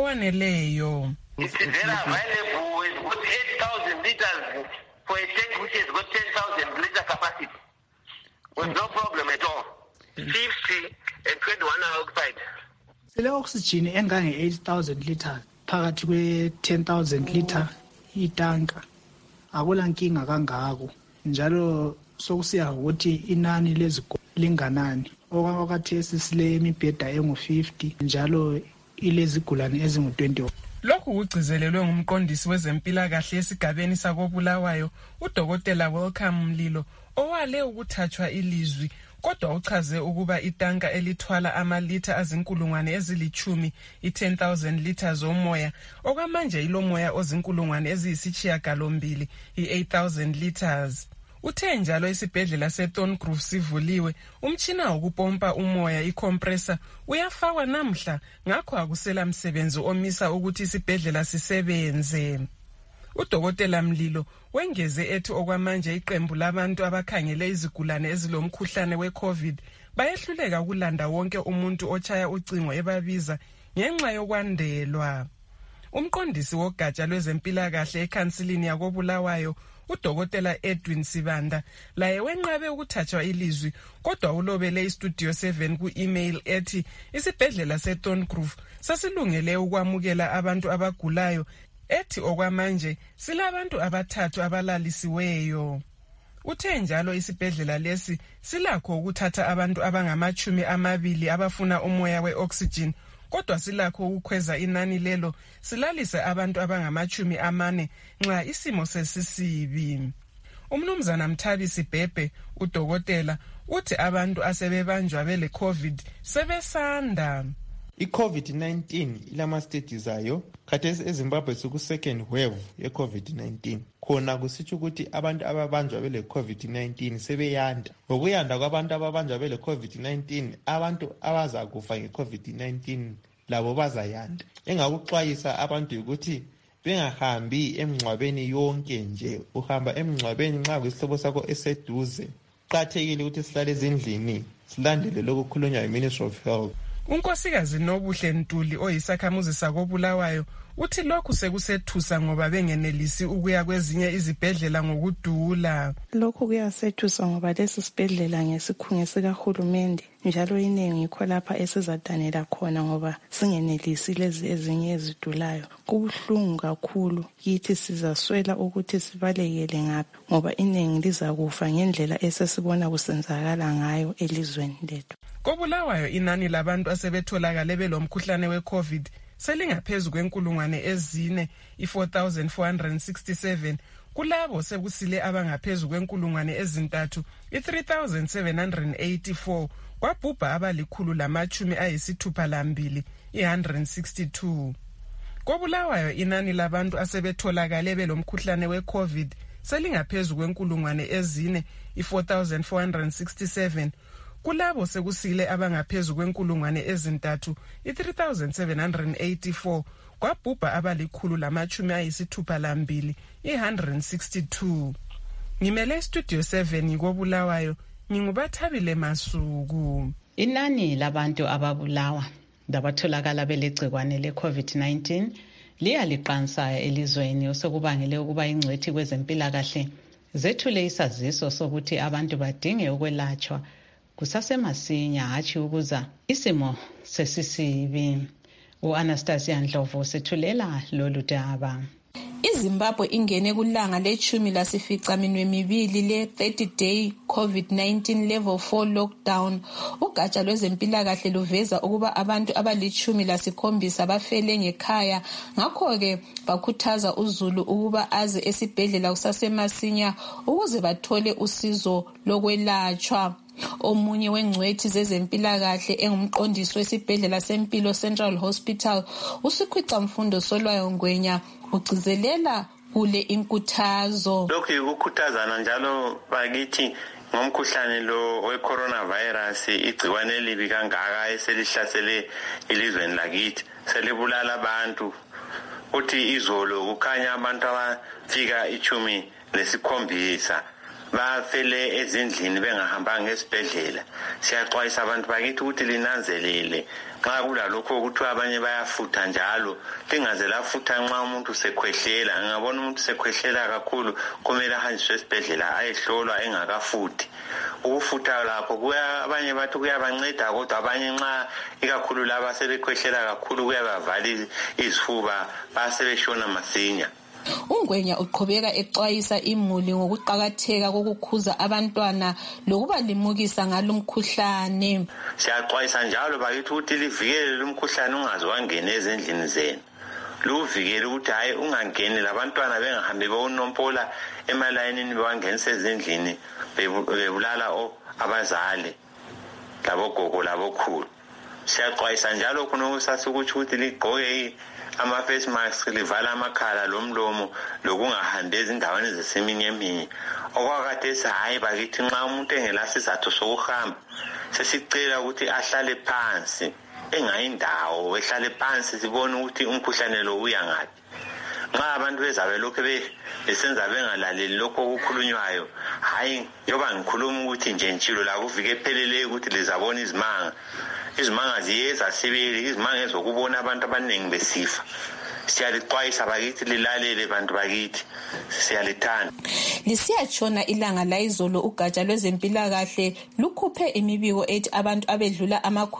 owaneleyo. It's very available with 8,000 liters for a tank which has got 10,000 liter capacity with no problem at all. 50 and 21 are occupied. Sile oxygen engange 8,000 liters phakathi kwe 10,000 liter itanka. Akula nkinga kangako. Njalo sokusiya ukuthi inani leziguli linganani. Okwakhathesi sile imibheda engu50 njalo ilezigulane ezingu21. Lokhu kugcizelelwe ngumqondisi wezempilakahle esigabeni sakoBulawayo uDokotela Welcome Mlilo owale ukuthathwa ilizwi, kodwa uchaze ukuba itanka elithwala amalitha azinkulungwane ezili10 i-10,000 liters omoya okwamanje ilomoya ozinkulungwane eziyisishiyagalombili i-8,000 liters. Uthe njalo isibhedlela seThorngrove sivuliwe, umtshina wokupompa umoya i-compressor uyafakwa namhla, ngakho akusela msebenzi omisa ukuthi isibhedlela sisebenze. UDokotela Mlilo wengeze ethi okwamanje iqembu labantu abakhangele izigulane ezilomkhuhlane we-COVID bayehluleka ukulanda wonke umuntu otshaya ucingo ebabiza ngenxa yokwandelwa. Umqondisi wogatsha lwezempilakahle ekhansilini yakoBulawayo uDokotela Edwin Sibanda laye wenqabe ukuthathwa ilizwi, kodwa ulobele iStudio 7 ku-email ethi isibhedlela seThorngrove sasilungele ukwamukela abantu abagulayo, ethi okwamanje silabantu abathathu abalalisiweyo. Uthe njalo isibhedlela lesi silakho ukuthatha abantu abangama20 abafuna umoya we-oxygen, kodwa silakho ukukhweza inani lelo silalise abantu abangama40 nxa isimo sesisibi. Umnumzana Mthabisi Bhebhe uDokotela uthi abantu asebebanjwa bele COVID sebesanda. I-COVID-19 ilama stages ayo. Khathesi eZimbabwe siku second wave ye-COVID-19. Khona kusitsho ukuthi abantu ababanjwa bele COVID-19 sebeyanda. Ngokuyanda kwabantu ababanjwa bele COVID-19, abantu abazakufa nge-COVID-19 labo bazayanda. Engakuxwayisa abantu ukuthi bengahambi emngcwabeni yonke nje. Uhamba emngcwabeni nxa kwisihlobo sakho eseduze. Kuqakathekile ukuthi sihlale ezindlini silandele lokhu kukhulunywa yiMinistry of Health. Unkosikazi Nobuhle Ntuli oyisakhamuzi sakoBulawayo uthi lokhu sekusethusa ngoba bengenelisi ukuya kwezinye izibhedlela ngokudula. Lokhu kuyasethusa ngoba lesi sibhedlela ngesikhungo sikahulumende njalo iningi yikho lapha esizadanela khona ngoba singenelisi lezi ezinye ezidulayo. Kubuhlungu kakhulu, yithi sizaswela ukuthi sibalekele ngaphi ngoba iningi lizakufa ngendlela esesibona kusenzakala ngayo elizweni lethu. KoBulawayo inani labantu asebetholakale belomkhuhlane we-COVID selingaphezu kwenkulungwane ezine, 4,467. Kulabo sekusile abangaphezu kwenkulungwane ezintathu, 3,784. Kwabhubha abali162, 162. KoBulawayo inani labantu asebetholakale belomkhuhlane we-COVID selingaphezu kwenkulungwane ezine, 4,467. Kulabo sekusile abangaphezu kwenkulungwane ezintathu, 3,784. Kwabhubha abali162, 162. Ngimele Studio 7 ngikobulawayo, ngingubathabile Masuku. Inani labantu ababulawa labatholakala belegcikwane le-COVID-19 liyaliqansa elizweni osekubangele ukuba ingcwethi kwezempilakahle zethule isaziso sokuthi abantu badinge ukwelatshwa kusasemasinya hatshi ukuza isimo sesisibi. U-Anastasia Ndlovu sethulela lolu daba. iZimbabwe ingene kulanga le-12 le-30-day COVID-19 level 4 lockdown. Ugatsha lwezempilakahle luveza ukuba abantu abali-17 bafele ngekhaya, ngakho-ke bakhuthaza uzulu ukuba aze esibhedlela kusasemasinya ukuze bathole usizo lokwelatshwa. Omunye wengcwethi zezempilakahle engumqondisi wesibhedlela sempilo Central Hospital, uSikhwicamfundo Solwayo Ngwenya, ugcizelela kule inkuthazo. Lokhu yikukhuthazana njalo bakithi ngomkhuhlane lo we-coronavirus, igciwane elibi kangaka eselihlasele ilizweni lakithi, selibulala abantu. Uthi izolo kukhanya abantu abafika 17 bafele ezindlini bengahambanga esibhedlela. Siyaxwayisa abantu bakithi ukuthi linanzelele nxa kulalokho ukuthi abanye bayafutha njalo, lingaze lafutha nxa umuntu sekhwehlela. Ngabona umuntu sekhwehlela kakhulu kumele ahanjiswe esibhedlela ayehlolwa engakafuthi. Ukufutha lapho abanye bathi kuyabanceda, kodwa abanye nxa ikakhulu laba sebekhwehlela kakhulu kuyabavala izifuba basebeshona masinya. Ungwenya uqhubeka exwayisa imuli ngokuqakatheka kokukhuza abantwana lokubalimukisa ngalomkhuhlane. Siyaxwayisa njalo bakithi ukuthi livikele lumkhuhlane ungaze wangena ezindlini zenu. Luvikele ukuthi hayi ungangeni labantwana bengahambi beyonompola emalayinini bewangenisa ezindlini bebulala abazali labogogo labokhulu. Siyaxwayisa njalo kunokusasa ukuthi ligqoke ama-face mask, livala amakhala lomlomo lokungahambi ezindaweni eziseminyemini. Okwakhathesi hayi bakithi nxa umuntu engelasizathu sokuhamba sesicela ukuthi ahlale phansi, engayindawo ehlale phansi sibone ukuthi umkhuhlane lo uya ngaphi. Nxa abantu bezabe lokho besenza bengalaleli lokho okukhulunywayo, hayi njoba ngikhuluma ukuthi nje ntshilo la kuvike phelele ukuthi lizabona izimanga. Izimanga ziyeza sibili, izimanga ezokubona abantu abaningi besifa. Siyalixwayisa bakithi lilalele bantu bakithi, siyalithanda. Lisiyatshona ilanga layizolo, ugatsha lwezempilakahle lukhuphe imibiko ethi abantu abedlula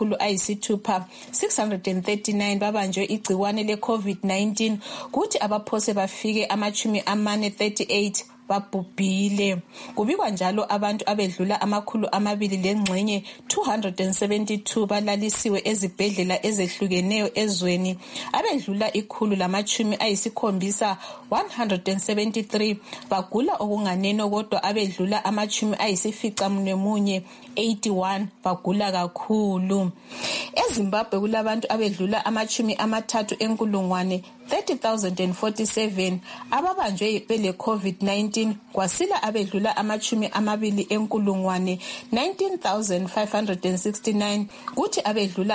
639 babanjwe igciwane le-COVID-19, kuthi abaphose bafike 438 babhubhile. Kubikwa njalo abantu abedlula 272 balalisiwe ezibhedlela ezehlukeneyo ezweni, abedlula 173 bagula okunganeno, kodwa abedlula 81 bagula kakhulu. EZimbabwe kulabantu abedlula 30,047 ababanjwe bele COVID-19, kwasila abedlula 20,000 19,569, kuthi abedlula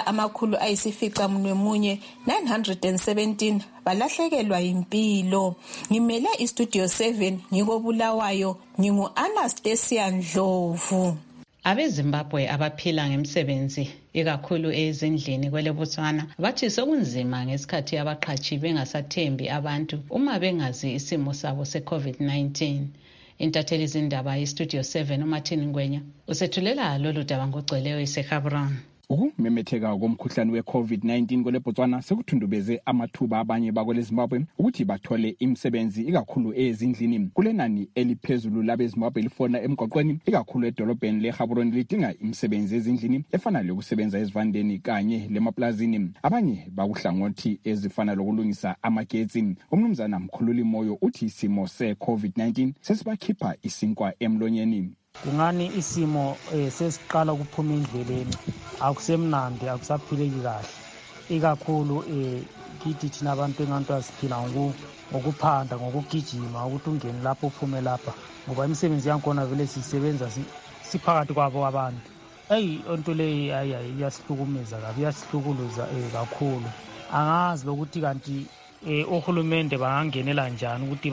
917 balahlekelwa impilo. Ngimele iStudio 7 ngikobulawayo, ngingu-Anastasia Ndlovu. Abezimbabwe abaphila ngemisebenzi ikakhulu ezindlini kwele Botswana bathi sokunzima ngesikhathi abaqhatshi bengasathembi abantu uma bengazi isimo sabo se-COVID-19. Intatheli izindaba yeStudio 7 uMartin Ngwenya usethulela lolu daba ngogcweleyo eseGaborone. Ukumemetheka komkhuhlane we-COVID-19 kwele Botswana sekuthundubeze amathuba abanye bakwele Zimbabwe ukuthi bathole imisebenzi ikakhulu ezindlini. Kulenani eliphezulu labeZimbabwe lifona emgwaqweni ikakhulu edolobheni leGaborone lidinga imisebenzi ezindlini efana lokusebenza ezivandeni kanye lemaplazini. Abanye bakuhlangothi ezifana lokulungisa amagetsi. Umnumzana Mkhululi Moyo uthi isimo se-COVID-19 sesibakhipha isinkwa emlonyeni. Kungani isimo sesiqala ukuphuma endleleni akusemnandi akusaphileki kahle ikakhulu kithi thina abantu enganto asiphila ngokuphanda ngokugijima ukuthi ungene lapho uphume lapha ngoba imisebenzi yakhona vele sisebenza siphakathi kwabo abantu. Onto le iyasihlukumeza kabi iyasihlukuluza kakhulu. Angazi lokuthi kanti ohulumende bangangenela njani ukuthi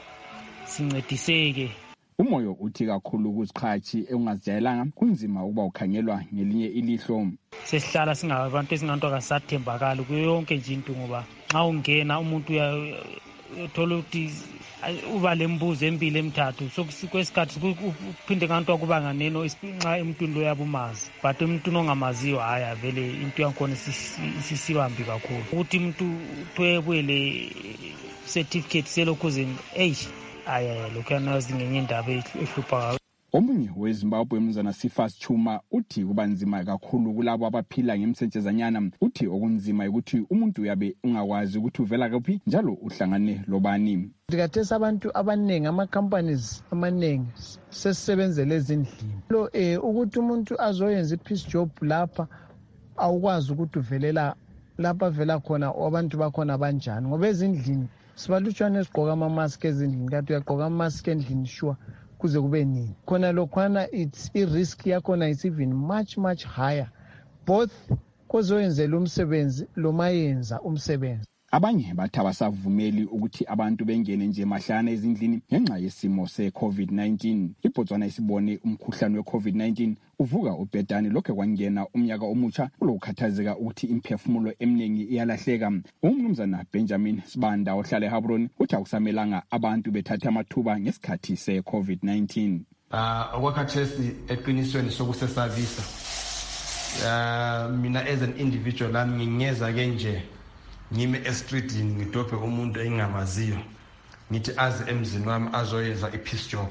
sincediseke. Umoyo uthi kakhulu kuziqhathi engazijayelanga kunzima ukuba ukhangelwa ngelinye ilihlo. Sesihlala singabantu esinganto akasathembakala kuyo yonke nje into ngoba nxa ungena umuntu uyathola ukuthi uba lembuzo empilo emithathu kwesikhathi kuphinde kanto kuba nganeno nxa emntwini lo yabumazi but emntwini ongamaziyo haya vele into yakhona sisibambi kakhulu ukuthi umuntu thwebele certificate selokuzeni lokhu yanazi ngenye indaba ehlupha. Omunye weZimbabwe Mzana Sifas Chuma uthi kuba nzima kakhulu kulabo abaphila ngemsentshezanyana. Uthi okunzima ukuthi umuntu uyabe ungakwazi ukuthi uvela kuphi njalo uhlangane lobani. Ndikathesa abantu abanengi ama-companies amaningi sesisebenzela ezindlini. Ukuthi umuntu azoyenza i-piece job lapha awukwazi ukuthi uvelela lapha vela khona abantu bakhona banjani ngoba ezindlini sibalutshwane esigqoka ama-mask ezindlini kanti uyagqoka ama-mask endlini sure kuze kube nini. Khona lokhwana i-risk yakhona is even much higher both kozoyenzela umsebenzi lo mayenza umsebenzi. Abanye bathi abasavumeli ukuthi abantu bengene nje mahlana ezindlini ngenxa yesimo se-COVID-19. iBotswana isibone umkhuhlane we-COVID-19 uvuka ubhedani lokho kwangena umnyaka omutsha kulokukhathazeka ukuthi imphefumulo eminingi iyalahleka. Umnumzana Benjamin Sibanda ohlala eGaborone uthi akusamelanga abantu bethathe amathuba ngesikhathi se-COVID-19. Okwakhathesi eqinisweni sokusesabisa mina as an individual lami ngingeza ke nje ngime estreetini ngidobhe umuntu engingamaziyo ngithi aze emzini wami azoyenza i-piece job.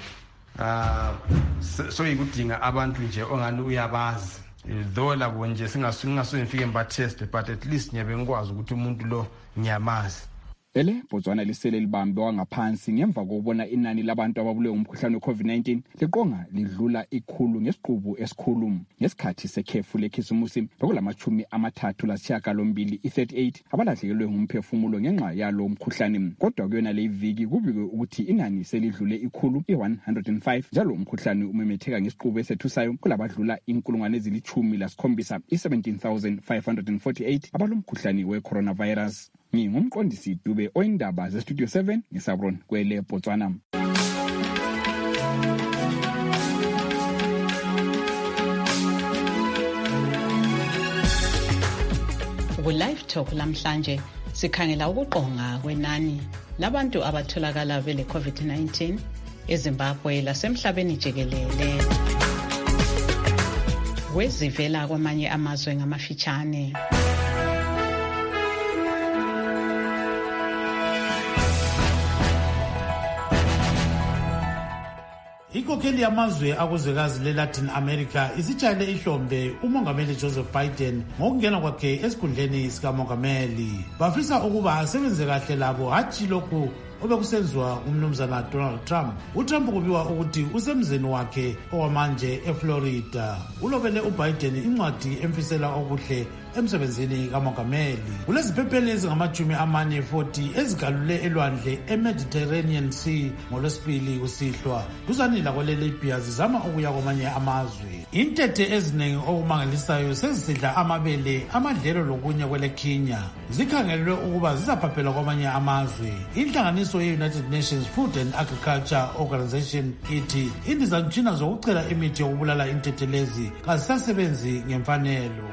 So yikudinga abantu nje ongani uyabazi though labo nje singasuyifike mba-test but at least ngiyabe ngikwazi ukuthi umuntu lo ngiyamazi. Botswana lisele libambe ngaphansi ngemva kokubona inani labantu ababulewe umkhuhlane we-COVID-19 liqonga lidlula ikhulu ngesiqubu esikhulu. Ngesikhathi sekhefu lekhisimusi bekulama-38 i-38 abalahlekelwe ngumphefumulo ngenxa yalo mkhuhlane. Kodwa kuyona le viki kubikwe ukuthi inani selidlule ikhulu i-105 njalo umkhuhlane umemetheka ngesiqubu esethusayo kulabadlula 10,017 i-17,548 abalomkhuhlane we-coronavirus. Ngingumqondisi Dube oyindaba zeStudio 7 ngeGaborone kwele Botswana. Ku-Live Talk lamhlanje sikhangela ukuqonga kwenani labantu abatholakala bele COVID-19 eZimbabwe lasemhlabeni jikelele. Wezivela kwamanye amazwe ngamafitshane. Inkokheli yamazwe akuzwekazi le-Latin America isitshayele ihlombe umongameli Joseph Biden ngokungena kwakhe esikhundleni sikamongameli. Bafisa ukuba asebenze kahle labo hatshi lokhu obekusenziwa umnumzana Donald Trump. uTrump kubiwa ukuthi usemzini wakhe owamanje eFlorida. Ulobele uBiden incwadi emfisela okuhle emsebenzini kamongameli. Kuleziphepheli ezingama-40 ezigalule elwandle eMediterranean Sea ngolwesibili kusihlwa duzanila kwele-Libya zizama ukuya kwamanye amazwe. Intete eziningi okumangalisayo sezisidla amabele, amadlelo lokunye kwele-Kenya zikhangelelwe ukuba zizaphaphelwa kwamanye amazwe. Inhlanganiso ye-United Nations Food and Agriculture Organization ithi indizamtshina zokucela imithi yokubulala intete lezi kazisasebenzi ngemfanelo.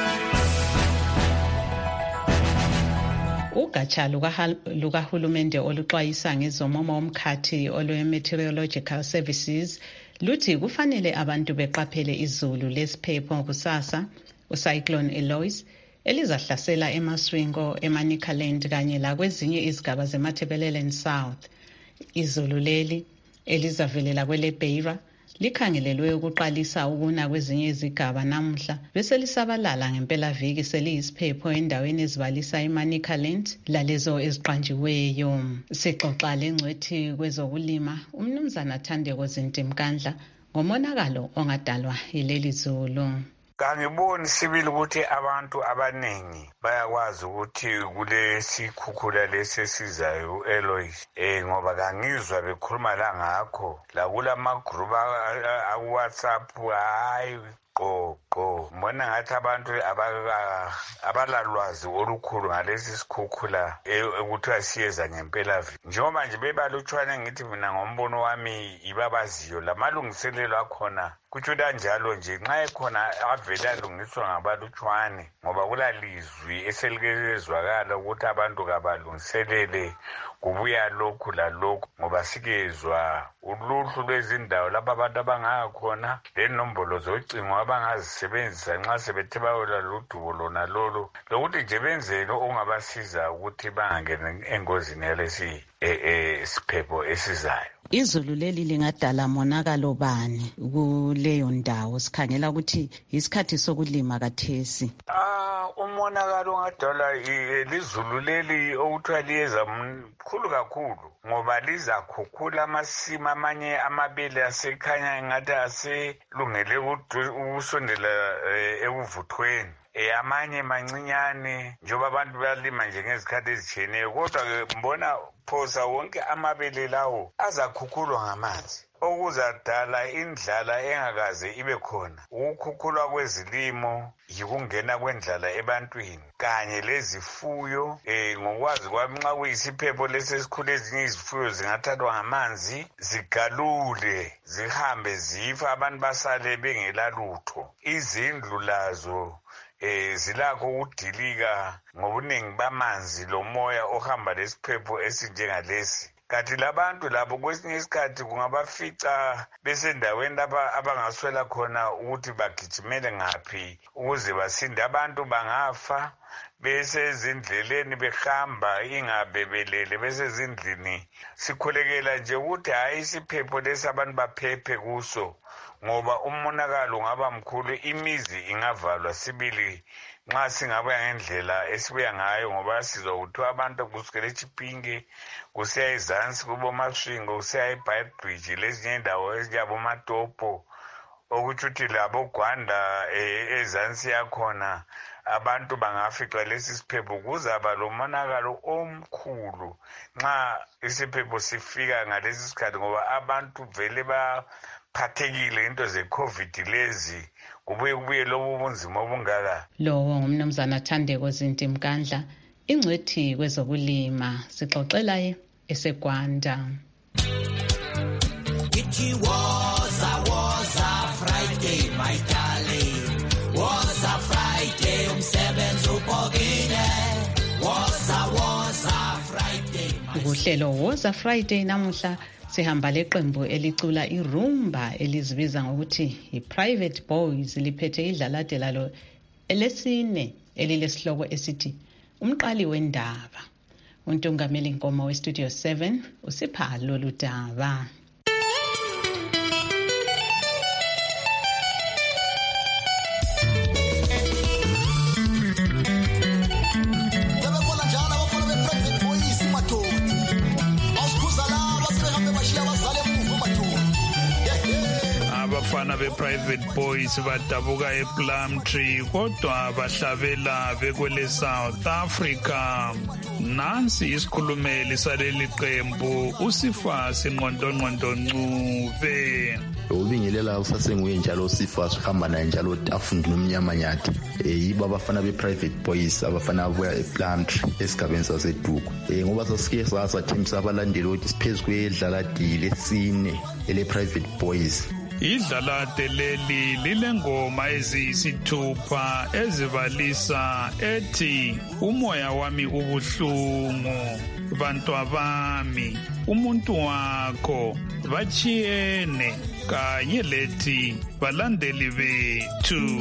Ugatsha lukahulumende oluxwayisa ngezomomo womkhathi olwe-Meteorological Services luthi kufanele abantu beqaphele izulu lesiphepho kusasa uCyclone Eloise elizahlasela eMaswingo, eManicaland kanye lakwezinye izigaba zeMatabeleland South. Izulu leli elizavelela kwele-Beira likhangelelwe ukuqalisa ukuna kwezinye izigaba namuhla bese lisabalala ngempelaviki seliyisiphepho endaweni ezibalisa eManicaland lalezo eziqanjiweyo. Sixoxa lengcwethi kwezokulima umnumzana Thandeko Zintimkandla ngomonakalo ongadalwa yileli zulu. Kangiboni sibili ukuthi abantu abaningi bayakwazi ukuthi kulesikhukhula lesi esizayo u-Eloise ngoba kangizwa bekhuluma la ngakho la kulamagroup aku-WhatsApp hayi qo mbona ngathi abantu abalalwazi olukhulu ngalesi sikhukhula ekuthiwa siyeza ngempelaviki. Njengoba nje bebalutshwane ngithi mina ngombono wami ibabaziyo lamalungiselelo akhona kutsho kanjalo nje nxa ekhona avele alungiswa ngabalutshwane ngoba kulalizwi eselikezwakala ukuthi abantu kabalungiselele kubuya lokhu lalokhu ngoba sikezwa uluhlu lwezindawo lapho abantu abangakhona lenombolo zocingo abangazisebenzisa nxa sebethe bayola ludubo lona lolo lokuthi nje benzele ongabasiza ukuthi bangangeni engozini yalesi siphepho esizayo. Izulu leli lingadala monakalo bani kuleyo ndawo? Sikhangela ukuthi isikhathi sokulima kathesi. Umonakalo ongadala lizulu leli okuthiwa liyeza mkhulu kakhulu ngoba lizakhukhula amasimu amanye amabele asekhanya engathi aselungele ukusondela ekuvuthweni. Amanye mancinyane njengoba abantu bayalima nje ngezikhathi ezitshiyeneyo kodwa-ke mbona phosa wonke amabele lawo azakhukhulwa ngamanzi okuzadala indlala engakaze ibe khona. Ukukhukhulwa kwezilimo yikungena kwendlala ebantwini kanye lezifuyo. Ngokwazi kwami nxa kuyisiphepho lesesikhulu ezinye izifuyo zingathathwa ngamanzi zigalule zihambe zifa abantu basale bengela lutho. Izindlu lazo zilakho ukudilika ngobuningi bamanzi lomoya ohamba lesiphepho esinjengalesi. Kanti labantu labo kwesinye isikhathi kungabafica besendaweni lapha abangaswela khona ukuthi bagijimele ngaphi ukuze basinde. Abantu bangafa besezindleleni behamba ingabebelele besezindlini. Sikhulekela nje ukuthi hayi isiphepho lesi abantu baphephe kuso ngoba umonakalo ungaba mkhulu, imizi ingavalwa sibili nxa singabuya ngendlela esibuya ngayo ngoba sizwa kuthiwa abantu kusukela eChipinge kusiya ezansi kuboMaswingo kusiya eBaitbridge lezinye indawo ezinjengabomatopo okutsho ukuthi labogwanda ezansi yakhona abantu bangaficwa lesi siphepho. Kuzaba lomonakalo omkhulu nxa isiphepho sifika ngalesi sikhathi ngoba abantu vele baphathekile into ze-COVID lezi kubuye lobu bunzima obungaka. Lowo ngumnumzana Thandeko Zintimkandla, ingcwethi kwezokulima, sixoxela eseGwanda. It was a Friday, my darling. Was a Friday, umsebenzi ubhokile. Was a Friday. Uhlelo was a Friday namuhla sihamba leqembu elicula irumba elizibiza ngokuthi i-Private Boys liphethe idlalade lalo elesine elilesihloko esithi umqali wendaba. Untungameli Nkomo weStudio 7 usipha lolu daba. be-Private Boys badabuka ePlumtree kodwa bahlabela bekwele South Africa. Nansi isikhulumeli saleli qembu uSifasi Nqondo Ncube. Ubingelela usasenguye njalo Sifasi uhamba naye njalo afundi nomnyama nyathi. Yibo abafana be-Private Boys abafana abuya ePlumtree esigabeni saseDuku. Ngoba sasike sathembisa abalandeli ukuthi siphezu kwedlaladi lesine ele-Private Boys. Idlalade leli lilengoma eziyisithupha ezibalisa ethi umoya wami ubuhlungu, bantwabami, umuntu wakho, bachiyene, kanye lethi balandeli bethu.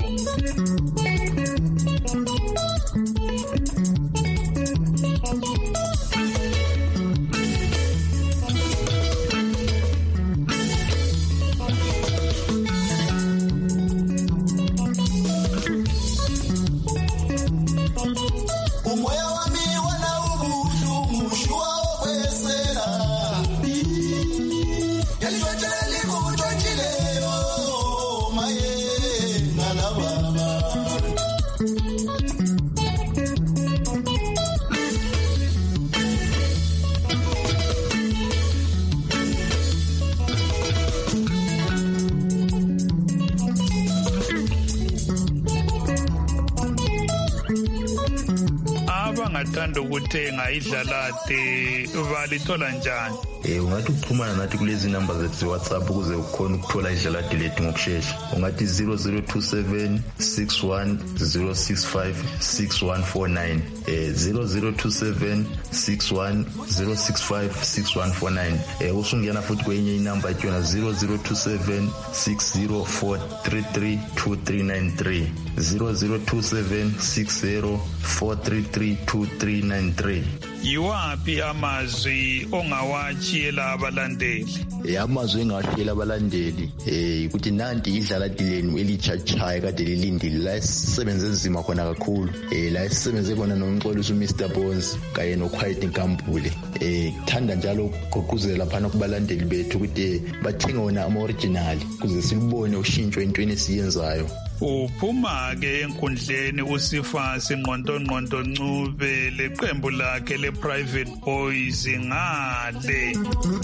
Abangathanda ukuthenga idlalade balithola njani? Ungathi ukuxhumana nathi kulezi numbers zethu WhatsApp ukuze ukhone ukuthola idlalade lethu ngokusheshsha. Ungathi 0027 61065 6149 0027 61065 6149. Usungena futhi kwenye inamba ethi yona 0027 604332393 0027 604332393. Yiwaphi amazwi ongawatshiyela abalandeli? Amazwi engawatshiyela abalandeli ukuthi nanti idlaladi lenu elichachaye kade lilindile la sisebenze nzima khona kakhulu la sisebenze khona nomxolisi uMr Bones kanye noQuiet Nkambule. Thanda njalo ukugqugquzela phana kubalandeli bethu ukuthi bathenge wona ama-original ukuze silibone ushintsho entweni esiyenzayo. Uphuma-ke enkundleni uSifasi Nqondo Ncube leqembu lakhe le-Private Boys ngale.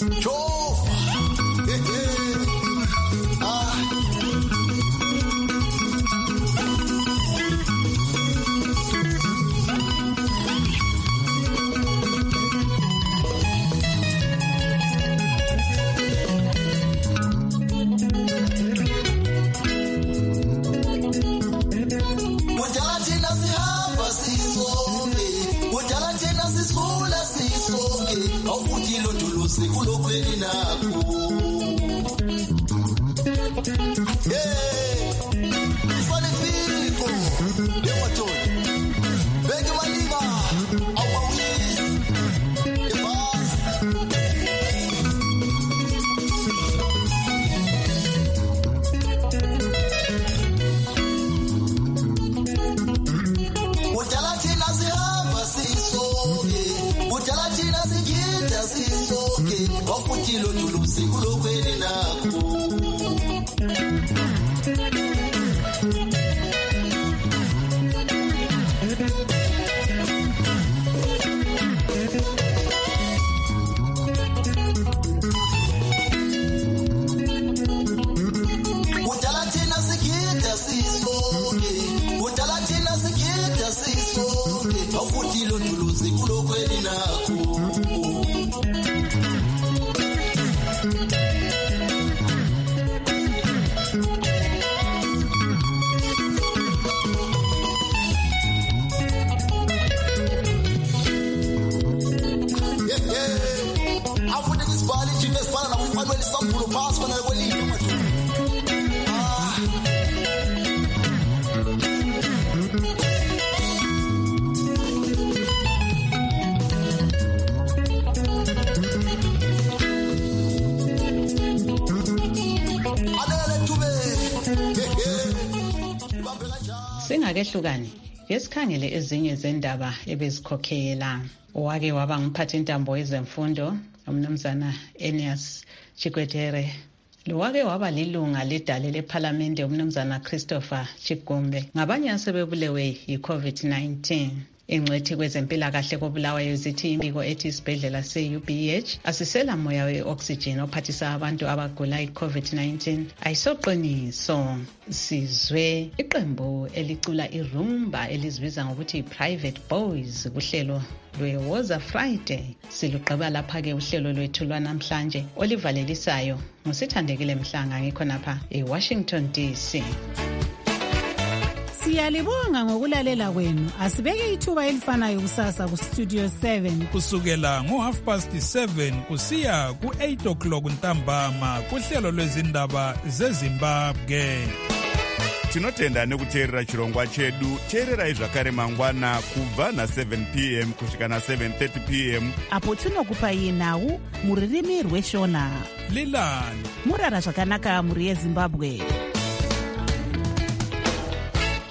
Singakehlukani yesikhangele ezinye zendaba ebezikhokhela. Owake waba ngumphathintambo wezemfundo umnumzana Enias Chikwetere lo wake waba lilunga ledale lephalamende umnumzana Christopher Chigumbe ngabanye asebebulewe yi-COVID-19. Ingcwethi kwezempilakahle koBulawayo zithi imbiko ethi isibhedlela se-UBH asisela moya we-oxygen ophathisa abantu abagula i-COVID-19 ayisoqiniso. Sizwe iqembu elicula irumba elizibiza ngokuthi i-Private Boys kuhlelo lwe-Woza Friday. Silugqiba lapha-ke uhlelo lwethu lwanamhlanje olivalelisayo nguSithandekile Mhlanga ngikhonapha eWashington DC. Siyalibonga ngokulalela kwenu. Asibeke ithuba elifanayo kusasa ku Studio 7 kusukela ngo7:30 kusiya ku8:00 ntambama kuhlelo lwezindaba zeZimbabwe. Tinotenda nekuteerera chirongwa chedu. Teererai zvakare mangwana kubva na7 p.m. kusvika na7:30 p.m. apo tinokupai nhau muririmi rweshona. Lilani murara zvakanaka muri yeZimbabwe.